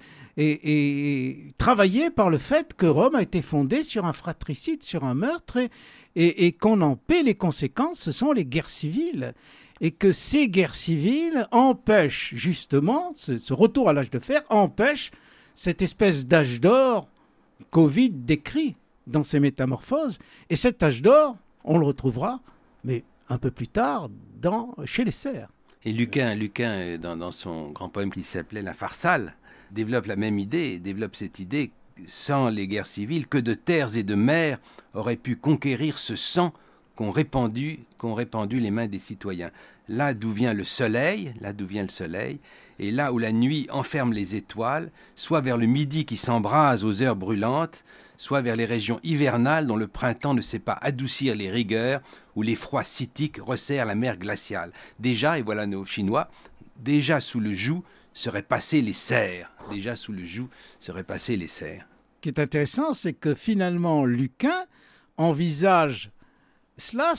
est travaillée par le fait que Rome a été fondée sur un fratricide, sur un meurtre, et qu'on en paie les conséquences, ce sont les guerres civiles. Et que ces guerres civiles empêchent justement, ce retour à l'âge de fer, empêche cette espèce d'âge d'or qu'Ovide décrit dans ses métamorphoses. Et cet âge d'or, on le retrouvera, mais un peu plus tard, chez les Serres. Et Lucain, dans son grand poème qui s'appelait La Pharsale, développe la même idée, développe cette idée, sans les guerres civiles, que de terres et de mers auraient pu conquérir ce sang qu'ont répandu les mains des citoyens. Là d'où vient le soleil, et là où la nuit enferme les étoiles, soit vers le midi qui s'embrase aux heures brûlantes, soit vers les régions hivernales dont le printemps ne sait pas adoucir les rigueurs, où les froids scythiques resserrent la mer glaciale. Déjà, et voilà nos Chinois, déjà sous le joug seraient passés les cerfs. Ce qui est intéressant, c'est que finalement, Lucain envisage cela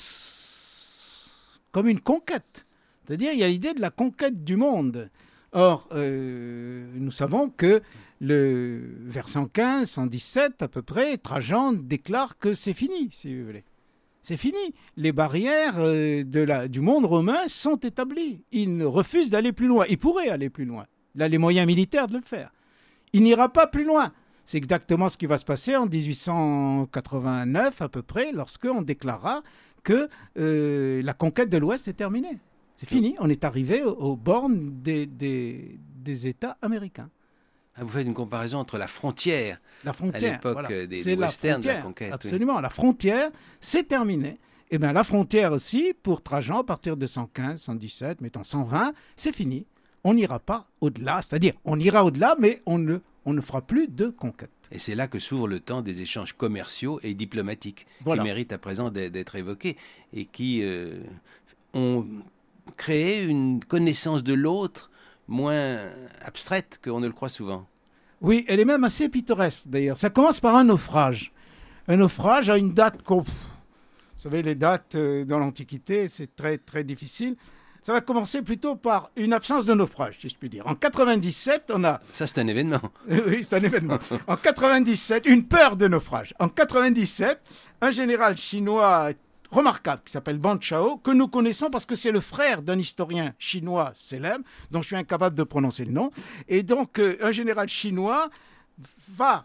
comme une conquête. C'est-à-dire, il y a l'idée de la conquête du monde. Or, nous savons que vers 115, 117 à peu près, Trajan déclare que c'est fini, si vous voulez. C'est fini. Les barrières du monde romain sont établies. Il refuse d'aller plus loin. Il pourrait aller plus loin. Il a les moyens militaires de le faire. Il n'ira pas plus loin. C'est exactement ce qui va se passer en 1889 à peu près, lorsqu'on déclarera que la conquête de l'Ouest est terminée. C'est fini, on est arrivé aux bornes des États américains. Vous faites une comparaison entre la frontière à l'époque voilà. des westerns de la conquête. Absolument, oui. La frontière, c'est terminé. Et bien la frontière aussi, pour Trajan, à partir de 115, 117, mettons 120, c'est fini. On n'ira pas au-delà, c'est-à-dire on ira au-delà, mais on ne fera plus de conquête. Et c'est là que s'ouvre le temps des échanges commerciaux et diplomatiques, qui méritent à présent d'être évoqués, et qui ont créé une connaissance de l'autre moins abstraite qu'on ne le croit souvent. Oui, elle est même assez pittoresque d'ailleurs. Ça commence par un naufrage. Un naufrage à une date vous savez, les dates dans l'Antiquité, c'est très, très difficile. Ça va commencer plutôt par une absence de naufrage, si je puis dire. En 97, on a... Ça, c'est un événement. Oui, c'est un événement. En 97, une peur de naufrage. En 97, un général chinois remarquable qui s'appelle Ban Chao, que nous connaissons parce que c'est le frère d'un historien chinois célèbre, dont je suis incapable de prononcer le nom. Et donc, un général chinois va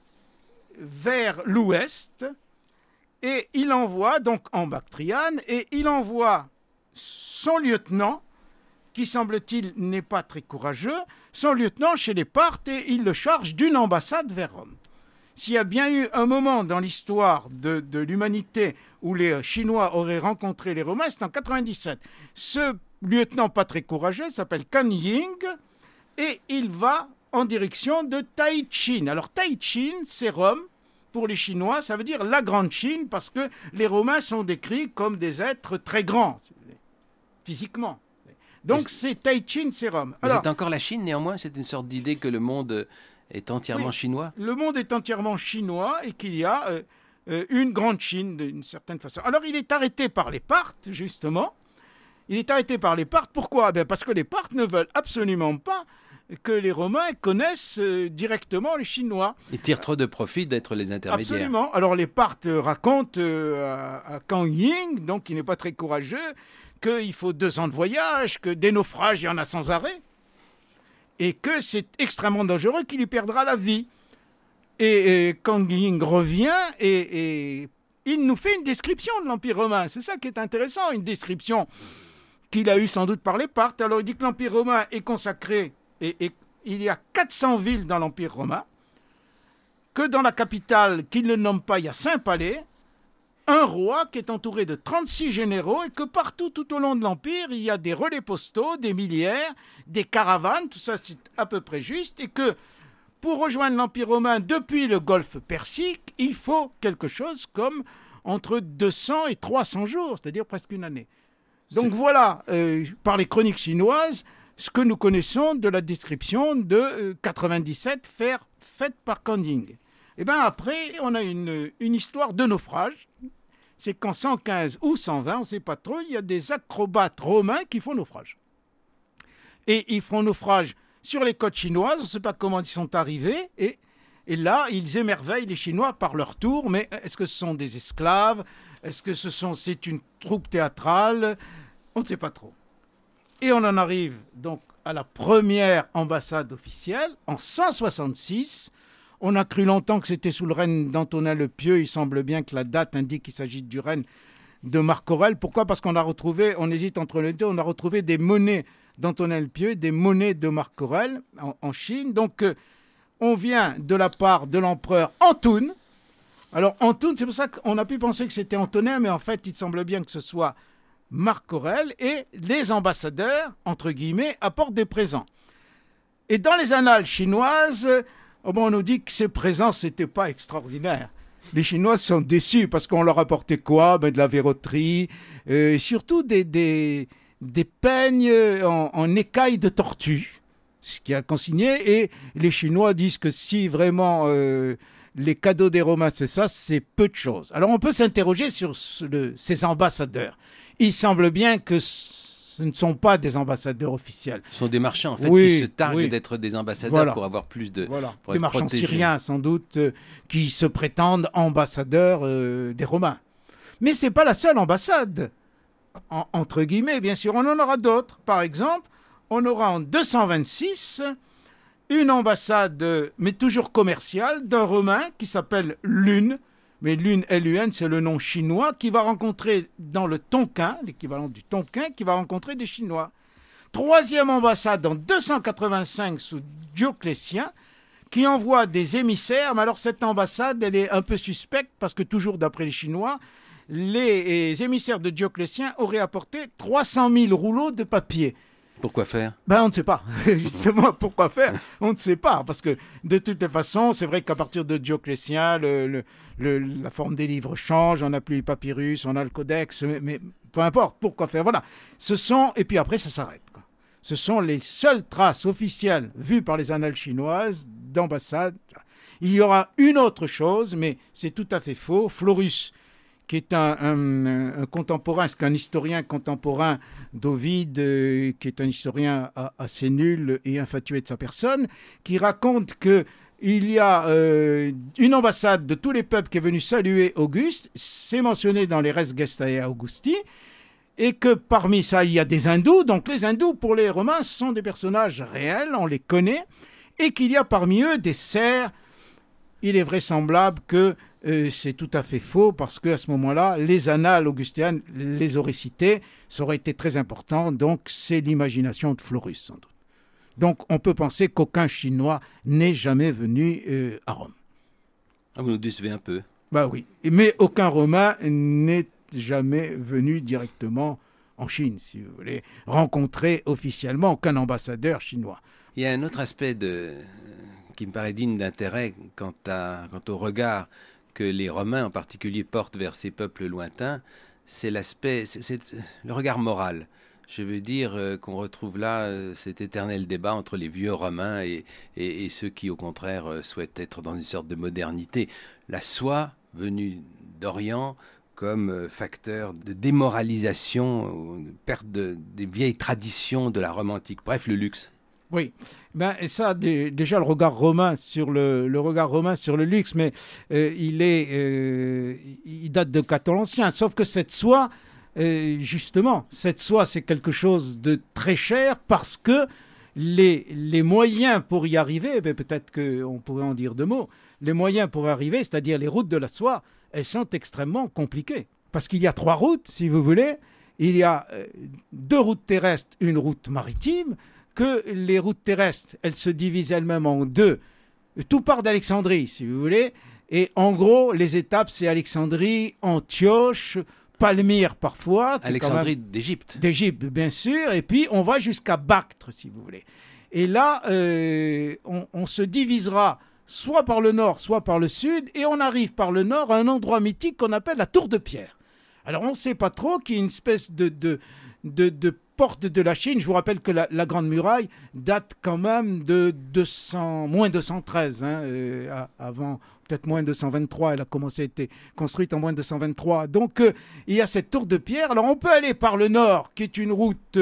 vers l'ouest et il envoie, donc en Bactriane, et il envoie son lieutenant, qui semble-t-il n'est pas très courageux, son lieutenant chez les Parthes, et il le charge d'une ambassade vers Rome. S'il y a bien eu un moment dans l'histoire de l'humanité où les Chinois auraient rencontré les Romains, c'est en 97. Ce lieutenant pas très courageux s'appelle Kan Ying, et il va en direction de Taïchin. Alors Taïchin, c'est Rome. pour les Chinois, ça veut dire la Grande Chine, parce que les Romains sont décrits comme des êtres très grands, physiquement. Donc c'est Taïchin, c'est Rome. Mais c'est encore la Chine, néanmoins? C'est une sorte d'idée que le monde est entièrement chinois? Le monde est entièrement chinois et qu'il y a une Grande Chine, d'une certaine façon. Alors il est arrêté par les Parthes, justement. Il est arrêté par les Parthes. Pourquoi? Parce que les Parthes ne veulent absolument pas que les Romains connaissent directement les Chinois. Ils tirent trop de profit d'être les intermédiaires. Absolument. Alors les Parthes racontent à Kang Ying, donc il n'est pas très courageux, qu'il faut 2 ans de voyage, que des naufrages, il y en a sans arrêt, et que c'est extrêmement dangereux, qu'il y perdra la vie. Et Kang Ying revient et il nous fait une description de l'Empire romain. C'est ça qui est intéressant, une description qu'il a eue sans doute par les Parthes. Alors il dit que l'Empire romain est consacré, et il y a 400 villes dans l'Empire romain, que dans la capitale, qu'il ne nomme pas, il y a 5 palais, un roi qui est entouré de 36 généraux, et que partout, tout au long de l'Empire, il y a des relais postaux, des millières, des caravanes, tout ça c'est à peu près juste, et que pour rejoindre l'Empire romain depuis le golfe Persique, il faut quelque chose comme entre 200 et 300 jours, c'est-à-dire presque une année. Donc voilà, par les chroniques chinoises, ce que nous connaissons de la description de 97 faite par Kang Ying. Et bien après, on a une histoire de naufrage. C'est qu'en 115 ou 120, on ne sait pas trop, il y a des acrobates romains qui font naufrage. Et ils font naufrage sur les côtes chinoises, on ne sait pas comment ils sont arrivés, et là, ils émerveillent les Chinois par leur tour, mais est-ce que ce sont des esclaves? Est-ce que c'est une troupe théâtrale? On ne sait pas trop. Et on en arrive donc à la première ambassade officielle, en 166. On a cru longtemps que c'était sous le règne d'Antonin le Pieux. Il semble bien que la date indique qu'il s'agit du règne de Marc Aurèle. Pourquoi? Parce qu'on a retrouvé, on hésite entre les deux, on a retrouvé des monnaies d'Antonin le Pieux, des monnaies de Marc Aurèle en Chine. Donc on vient de la part de l'empereur Antoun. Alors Antoun, c'est pour ça qu'on a pu penser que c'était Antonin, mais en fait il semble bien que ce soit Marc Aurèle, et les ambassadeurs, entre guillemets, apportent des présents. Et dans les annales chinoises, on nous dit que ces présents, c'était pas extraordinaire. Les Chinois sont déçus parce qu'on leur apportait quoi? De la verroterie, surtout des peignes en écailles de tortue, ce qui a consigné. Et les Chinois disent que si vraiment les cadeaux des Romains, c'est ça, c'est peu de choses. Alors on peut s'interroger sur ces ambassadeurs. Il semble bien que ce ne sont pas des ambassadeurs officiels. Ce sont des marchands, en fait, qui se targuent d'être des ambassadeurs pour avoir plus de... Pour des marchands syriens, sans doute, qui se prétendent ambassadeurs des Romains. Mais ce n'est pas la seule ambassade, entre guillemets, bien sûr. On en aura d'autres. Par exemple, on aura en 226 une ambassade, mais toujours commerciale, d'un Romain qui s'appelle Lune. Mais Lune, L-U-N, c'est le nom chinois, qui va rencontrer dans le Tonkin, l'équivalent du Tonkin, qui va rencontrer des Chinois. 3e ambassade en 285 sous Dioclétien, qui envoie des émissaires. Mais alors cette ambassade, elle est un peu suspecte, parce que toujours d'après les Chinois, les émissaires de Dioclétien auraient apporté 300 000 rouleaux de papier. Pourquoi faire? On ne sait pas. Justement, pourquoi faire? On ne sait pas. Parce que de toutes les façons, c'est vrai qu'à partir de Dioclétien, la forme des livres change. On n'a plus les papyrus, on a le codex. Mais peu importe, pourquoi faire? Voilà. Et puis après, ça s'arrête, quoi. Ce sont les seules traces officielles vues par les annales chinoises d'ambassade. Il y aura une autre chose, mais c'est tout à fait faux. Florus, qui est un contemporain, c'est un historien contemporain d'Ovide, qui est un historien assez nul et infatué de sa personne, qui raconte qu'il y a une ambassade de tous les peuples qui est venue saluer Auguste, c'est mentionné dans les Res Gestae Augusti, et que parmi ça, il y a des hindous. Donc les hindous, pour les Romains, sont des personnages réels, on les connaît, et qu'il y a parmi eux des serfs. Il est vraisemblable que c'est tout à fait faux, parce qu'à ce moment-là, les annales augustiennes les auraient cités, ça aurait été très important, donc c'est l'imagination de Florus, sans doute. Donc on peut penser qu'aucun Chinois n'est jamais venu à Rome. Ah, vous nous décevez un peu. Oui, mais aucun Romain n'est jamais venu directement en Chine, si vous voulez, rencontrer officiellement aucun ambassadeur chinois. Il y a un autre aspect qui me paraît digne d'intérêt quant au regard que les Romains en particulier portent vers ces peuples lointains, c'est le regard moral. Je veux dire qu'on retrouve là cet éternel débat entre les vieux Romains et ceux qui, au contraire, souhaitent être dans une sorte de modernité. La soie, venue d'Orient, comme facteur de démoralisation, de perte des vieilles traditions de la Rome antique. Bref, le luxe. Oui, et ça, déjà le regard romain sur le luxe, mais il date de Caton l'Ancien. Sauf que cette soie, justement, c'est quelque chose de très cher parce que les moyens pour y arriver, peut-être qu'on pourrait en dire deux mots, les moyens pour y arriver, c'est-à-dire les routes de la soie, elles sont extrêmement compliquées. Parce qu'il y a 3 routes, si vous voulez. Il y a 2 routes terrestres, une route maritime, que les routes terrestres, elles se divisent elles-mêmes en 2. Tout part d'Alexandrie, si vous voulez. Et en gros, les étapes, c'est Alexandrie, Antioche, Palmyre parfois. Alexandrie d'Égypte. D'Égypte, bien sûr. Et puis, on va jusqu'à Bactre, si vous voulez. Et là, on se divisera soit par le nord, soit par le sud. Et on arrive par le nord à un endroit mythique qu'on appelle la Tour de Pierre. Alors, on ne sait pas trop, qu'il y a une espèce de porte de la Chine. Je vous rappelle que la Grande Muraille date quand même de moins 213, avant, peut-être moins 223, elle a commencé à être construite en moins 223. Donc, il y a cette tour de pierre. Alors, on peut aller par le nord, qui est une route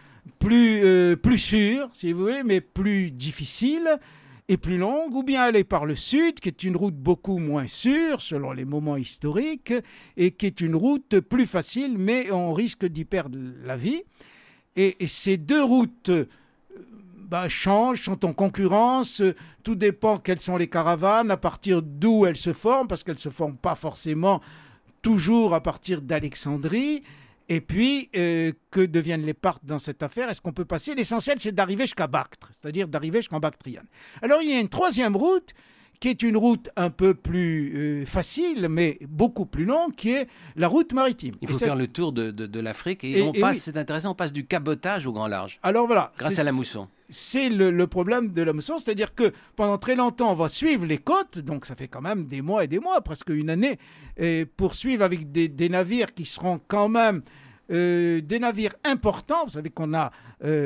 plus sûre, si vous voulez, mais plus difficile et plus longue, ou bien aller par le sud, qui est une route beaucoup moins sûre, selon les moments historiques, et qui est une route plus facile, mais on risque d'y perdre la vie. Et ces 2 routes changent, sont en concurrence. Tout dépend quelles sont les caravanes, à partir d'où elles se forment, parce qu'elles ne se forment pas forcément toujours à partir d'Alexandrie. Et puis, que deviennent les Parthes dans cette affaire? Est-ce qu'on peut passer? L'essentiel, c'est d'arriver jusqu'à Bactre, c'est-à-dire d'arriver jusqu'en Bactriane. Alors, il y a une 3e route, qui est une route un peu plus facile, mais beaucoup plus longue, qui est la route maritime. Il faut faire le tour de l'Afrique et on passe, oui. C'est intéressant, on passe du cabotage au grand large. Alors voilà. Grâce à la mousson. C'est le problème de la mousson, c'est-à-dire que pendant très longtemps, on va suivre les côtes, donc ça fait quand même des mois et des mois, presque une année, pour suivre avec des navires qui seront quand même des navires importants. Vous savez qu'on a,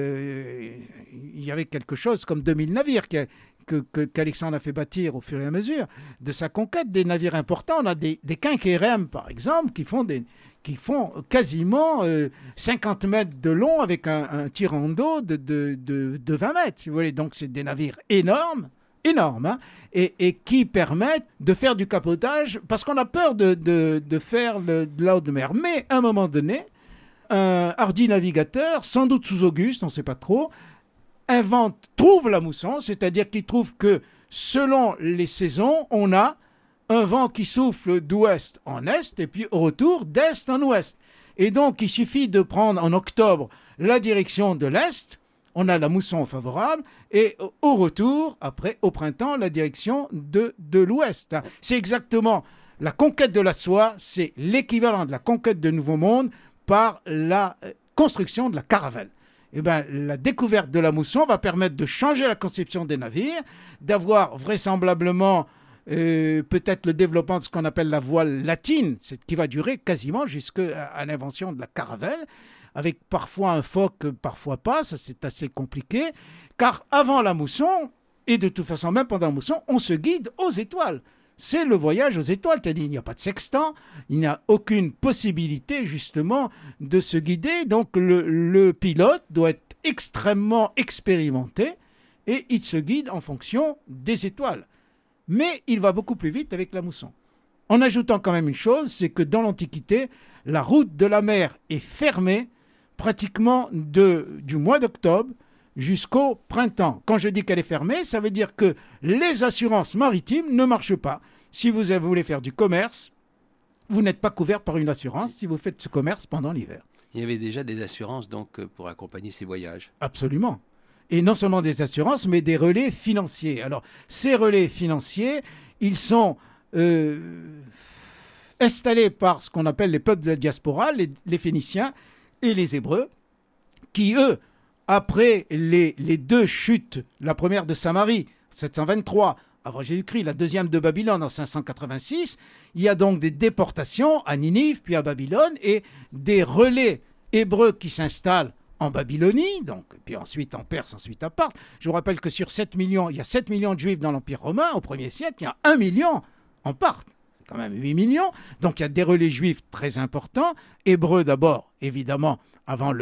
il y avait quelque chose comme 2000 navires qu'Alexandre a fait bâtir au fur et à mesure de sa conquête, des navires importants. On a des quinquérèmes, par exemple, qui font quasiment 50 mètres de long avec un tirant d'eau de 20 mètres. Si vous voulez. Donc, c'est des navires énormes, et qui permettent de faire du cabotage, parce qu'on a peur de faire de la haute mer. Mais, à un moment donné, un hardi navigateur, sans doute sous Auguste, on ne sait pas trop, trouve la mousson, c'est-à-dire qu'il trouve que selon les saisons, on a un vent qui souffle d'ouest en est et puis au retour d'est en ouest. Et donc, il suffit de prendre en octobre la direction de l'est, on a la mousson favorable, et au retour, après, au printemps, la direction de l'ouest. C'est exactement la conquête de la soie, c'est l'équivalent de la conquête de Nouveau Monde par la construction de la caravelle. Eh bien, la découverte de la mousson va permettre de changer la conception des navires, d'avoir vraisemblablement peut-être le développement de ce qu'on appelle la voile latine, qui va durer quasiment jusqu'à l'invention de la caravelle, avec parfois un foc, parfois pas, ça c'est assez compliqué, car avant la mousson, et de toute façon même pendant la mousson, on se guide aux étoiles. C'est le voyage aux étoiles, c'est-à-dire il n'y a pas de sextant, il n'y a aucune possibilité justement de se guider, donc le pilote doit être extrêmement expérimenté et il se guide en fonction des étoiles. Mais il va beaucoup plus vite avec la mousson. En ajoutant quand même une chose, c'est que dans l'Antiquité, la route de la mer est fermée pratiquement du mois d'octobre jusqu'au printemps. Quand je dis qu'elle est fermée, ça veut dire que les assurances maritimes ne marchent pas. Si vous voulez faire du commerce, vous n'êtes pas couvert par une assurance si vous faites ce commerce pendant l'hiver. Il y avait déjà des assurances donc pour accompagner ces voyages. Absolument. Et non seulement des assurances, mais des relais financiers. Alors, ces relais financiers, ils sont installés par ce qu'on appelle les peuples de la diaspora, les Phéniciens et les Hébreux, qui, eux, après les 2 chutes, la première de Samarie, 723 avant Jésus-Christ, la deuxième de Babylone en 586. Il y a donc des déportations à Ninive, puis à Babylone, et des relais hébreux qui s'installent en Babylonie, donc, puis ensuite en Perse, ensuite à Parthe. Je vous rappelle que sur 7 millions, il y a 7 millions de Juifs dans l'Empire romain. Au 1er siècle, il y a 1 million en Parthe. C'est quand même 8 millions. Donc il y a des relais juifs très importants. Hébreux d'abord, évidemment, avant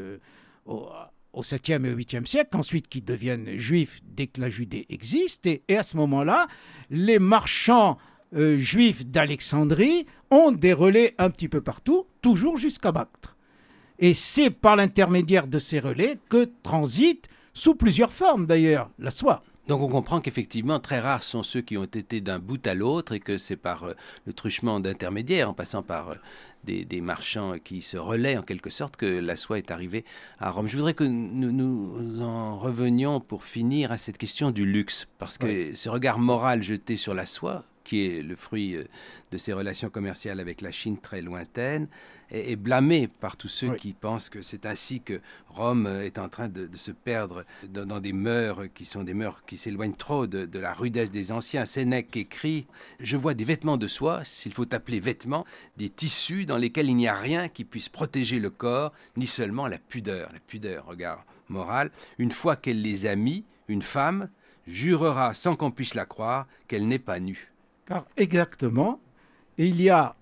au 7e et au 8e siècle, ensuite qui deviennent juifs dès que la Judée existe. Et à ce moment-là, les marchands juifs d'Alexandrie ont des relais un petit peu partout, toujours jusqu'à Bactre. Et c'est par l'intermédiaire de ces relais que transite, sous plusieurs formes d'ailleurs, la soie. Donc on comprend qu'effectivement, très rares sont ceux qui ont été d'un bout à l'autre et que c'est par le truchement d'intermédiaires, en passant par des marchands qui se relaient en quelque sorte, que la soie est arrivée à Rome. Je voudrais que nous en revenions pour finir à cette question du luxe, parce que ce regard moral jeté sur la soie, qui est le fruit de ces relations commerciales avec la Chine très lointaine, est blâmé par tous ceux qui pensent que c'est ainsi que Rome est en train de se perdre dans des mœurs qui sont des mœurs qui s'éloignent trop de la rudesse des anciens. Sénèque écrit « Je vois des vêtements de soie, s'il faut appeler vêtements, des tissus dans lesquels il n'y a rien qui puisse protéger le corps, ni seulement la pudeur, regard moral. Une fois qu'elle les a mis, une femme jurera sans qu'on puisse la croire qu'elle n'est pas nue. » Car exactement, il y a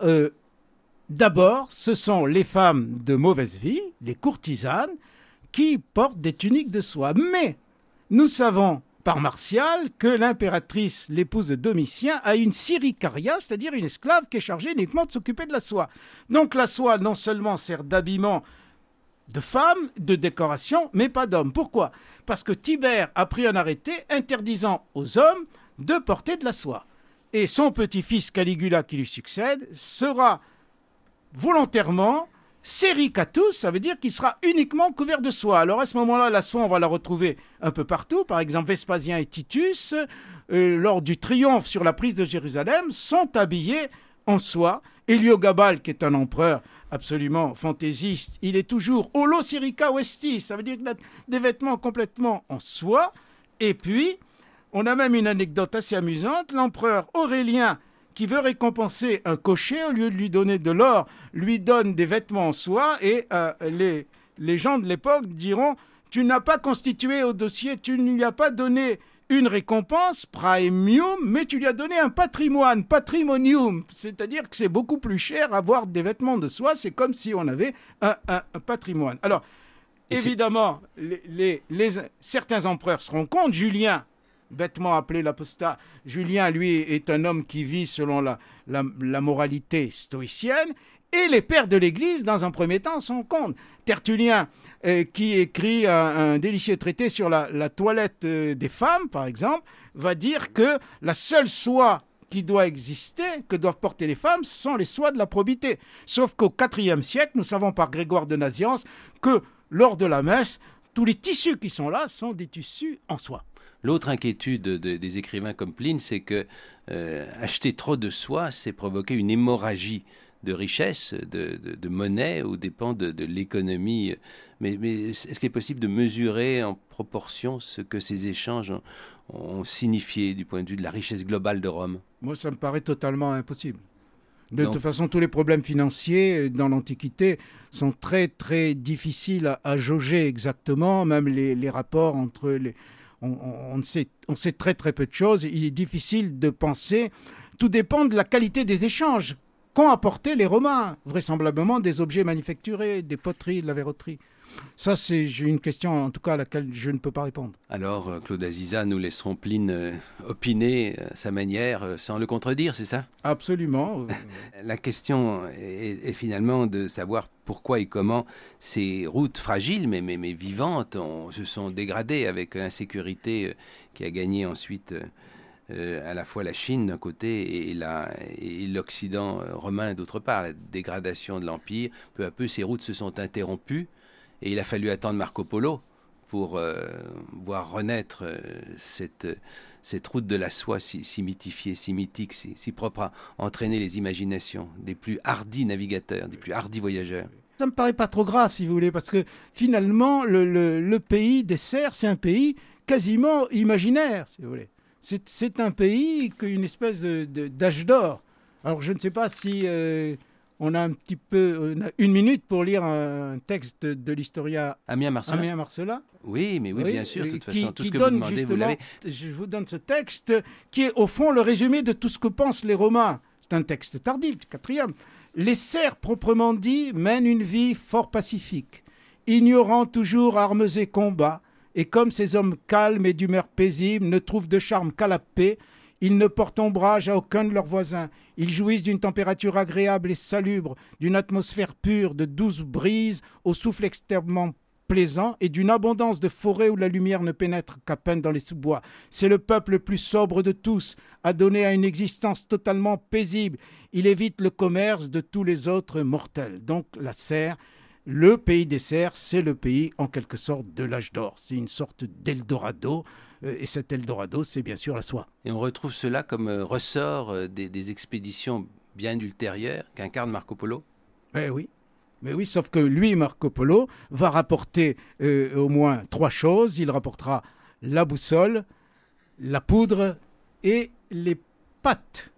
d'abord, ce sont les femmes de mauvaise vie, les courtisanes, qui portent des tuniques de soie. Mais nous savons par Martial que l'impératrice, l'épouse de Domitien, a une syricaria, c'est-à-dire une esclave qui est chargée uniquement de s'occuper de la soie. Donc la soie non seulement sert d'habillement de femmes, de décoration, mais pas d'hommes. Pourquoi ? Parce que Tibère a pris un arrêté interdisant aux hommes de porter de la soie. Et son petit-fils Caligula, qui lui succède, sera volontairement sericatus, ça veut dire qu'il sera uniquement couvert de soie. Alors à ce moment-là, la soie, on va la retrouver un peu partout. Par exemple, Vespasien et Titus, lors du triomphe sur la prise de Jérusalem, sont habillés en soie. Héliogabale, qui est un empereur absolument fantaisiste, il est toujours holo syrica vestis, ça veut dire qu'il a des vêtements complètement en soie. Et puis, on a même une anecdote assez amusante. L'empereur Aurélien, qui veut récompenser un cocher, au lieu de lui donner de l'or, lui donne des vêtements en soie. Et les gens de l'époque diront « Tu n'as pas constitué au dossier, tu ne lui as pas donné une récompense, praemium, mais tu lui as donné un patrimoine, patrimonium. » C'est-à-dire que c'est beaucoup plus cher avoir des vêtements de soie. C'est comme si on avait un patrimoine. Alors, évidemment, certains empereurs se rendent compte. Julien, bêtement appelé l'apostat, Julien, lui, est un homme qui vit selon la moralité stoïcienne, et les pères de l'Église, dans un premier temps, s'en compte. Tertullien, qui écrit un délicieux traité sur la toilette des femmes, par exemple, va dire que la seule soie qui doit exister, que doivent porter les femmes, ce sont les soies de la probité. Sauf qu'au IVe siècle, nous savons par Grégoire de Nazianze que lors de la messe, tous les tissus qui sont là sont des tissus en soie. L'autre inquiétude des écrivains comme Pline, c'est que acheter trop de soie, c'est provoquer une hémorragie de richesse, de monnaie, aux dépens de l'économie. Mais est-ce qu'il est possible de mesurer en proportion ce que ces échanges ont signifié du point de vue de la richesse globale de Rome ? Moi, ça me paraît totalement impossible. De toute façon, tous les problèmes financiers dans l'Antiquité sont très, très difficiles à jauger exactement, même les rapports entre les... On sait très très peu de choses. Il est difficile de penser. Tout dépend de la qualité des échanges qu'ont apporté les Romains. Vraisemblablement des objets manufacturés, des poteries, de la verroterie. Ça, c'est une question, en tout cas, à laquelle je ne peux pas répondre. Alors, Claude Aziza, nous laisserons Pline opiner à sa manière, sans le contredire, c'est ça ? Absolument. La question est finalement de savoir pourquoi et comment ces routes fragiles, mais vivantes, se sont dégradées avec l'insécurité qui a gagné ensuite à la fois la Chine d'un côté et l'Occident romain d'autre part. La dégradation de l'Empire, peu à peu, ces routes se sont interrompues. Et il a fallu attendre Marco Polo pour voir renaître cette route de la soie si mythifiée, si mythique, si propre à entraîner les imaginations des plus hardis navigateurs, des plus hardis voyageurs. Ça me paraît pas trop grave, si vous voulez, parce que finalement, le pays des cerfs, c'est un pays quasiment imaginaire, si vous voulez. C'est un pays une espèce d'âge d'or. Alors je ne sais pas si on a une minute pour lire un texte de l'historien Amien Marcellin. Oui, bien sûr, de toute façon, tout ce que vous demandez, vous l'avez. Je vous donne ce texte qui est au fond le résumé de tout ce que pensent les Romains. C'est un texte tardif, du 4e. Les Serfs, proprement dit, mènent une vie fort pacifique, ignorant toujours armes et combats, et comme ces hommes calmes et d'humeur paisible ne trouvent de charme qu'à la paix, ils ne portent ombrage à aucun de leurs voisins. Ils jouissent d'une température agréable et salubre, d'une atmosphère pure, de douces brises au souffle extrêmement plaisant et d'une abondance de forêts où la lumière ne pénètre qu'à peine dans les sous-bois. C'est le peuple le plus sobre de tous, adonné à une existence totalement paisible. Il évite le commerce de tous les autres mortels. Donc la serre, le pays des serres, c'est le pays en quelque sorte de l'âge d'or. C'est une sorte d'Eldorado. Et cet Eldorado, c'est bien sûr la soie. Et on retrouve cela comme ressort des expéditions bien ultérieures qu'incarne Marco Polo. Mais oui, sauf que lui, Marco Polo, va rapporter au moins 3 choses. Il rapportera la boussole, la poudre et les pâtes.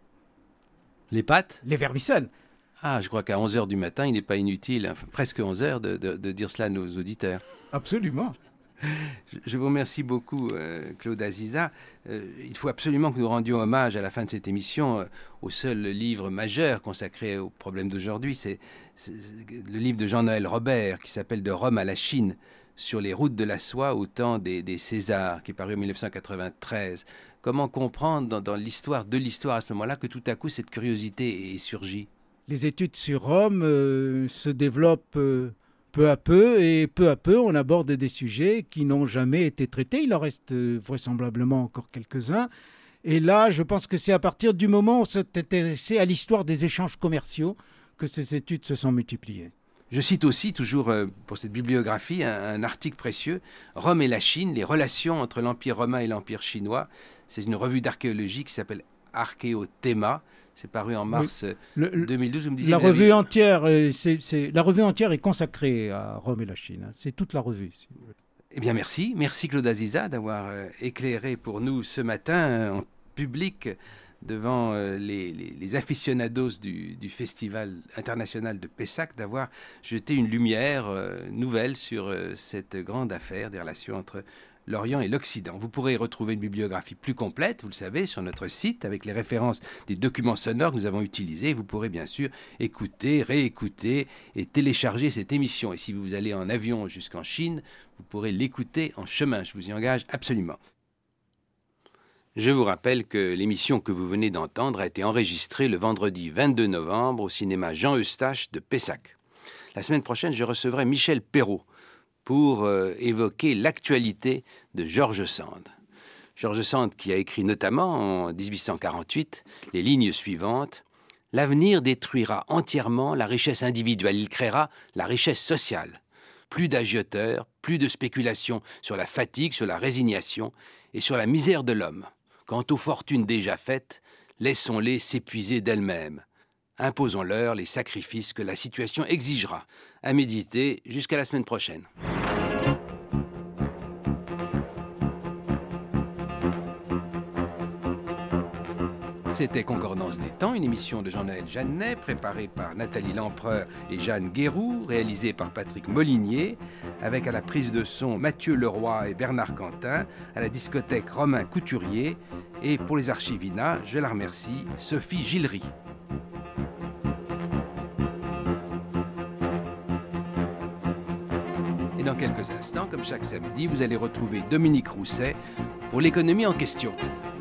Les pâtes ? Les vermicelles. Ah, je crois qu'à 11h du matin, il n'est pas inutile, presque 11h, de dire cela à nos auditeurs. Absolument. Je vous remercie beaucoup, Claude Aziza. Il faut absolument que nous rendions hommage à la fin de cette émission au seul livre majeur consacré aux problèmes d'aujourd'hui. C'est le livre de Jean-Noël Robert qui s'appelle « De Rome à la Chine » sur les routes de la soie au temps des Césars, qui est paru en 1993. Comment comprendre dans l'histoire de l'histoire à ce moment-là que tout à coup cette curiosité est surgie ? Les études sur Rome se développent peu à peu, et peu à peu, on aborde des sujets qui n'ont jamais été traités. Il en reste vraisemblablement encore quelques-uns. Et là, je pense que c'est à partir du moment où on s'est intéressé à l'histoire des échanges commerciaux que ces études se sont multipliées. Je cite aussi, toujours pour cette bibliographie, un article précieux, « Rome et la Chine, les relations entre l'Empire romain et l'Empire chinois ». C'est une revue d'archéologie qui s'appelle « Archéothéma ». C'est paru en mars 2012. Vous me disiez, la revue entière est consacrée à Rome et la Chine. C'est toute la revue. Si vous voulez. Eh bien, merci. Merci Claude Aziza d'avoir éclairé pour nous ce matin en public devant les aficionados du Festival international de Pessac, d'avoir jeté une lumière nouvelle sur cette grande affaire des relations entre l'Orient et l'Occident. Vous pourrez retrouver une bibliographie plus complète, vous le savez, sur notre site avec les références des documents sonores que nous avons utilisés. Vous pourrez bien sûr écouter, réécouter et télécharger cette émission. Et si vous allez en avion jusqu'en Chine, vous pourrez l'écouter en chemin. Je vous y engage absolument. Je vous rappelle que l'émission que vous venez d'entendre a été enregistrée le vendredi 22 novembre au cinéma Jean Eustache de Pessac. La semaine prochaine, je recevrai Michel Perrault pour évoquer l'actualité de George Sand. George Sand qui a écrit notamment en 1848 les lignes suivantes « L'avenir détruira entièrement la richesse individuelle, il créera la richesse sociale. Plus d'agioteurs, plus de spéculation sur la fatigue, sur la résignation et sur la misère de l'homme. Quant aux fortunes déjà faites, laissons-les s'épuiser d'elles-mêmes. Imposons-leur les sacrifices que la situation exigera. À méditer jusqu'à la semaine prochaine. C'était Concordance des temps, une émission de Jean-Noël Jeannet, préparée par Nathalie Lempereur et Jeanne Guéroux, réalisée par Patrick Molinier, avec à la prise de son Mathieu Leroy et Bernard Quentin, à la discothèque Romain Couturier, et pour les archivina, je la remercie, Sophie Gillery. Et dans quelques instants, comme chaque samedi, vous allez retrouver Dominique Rousset pour l'économie en question.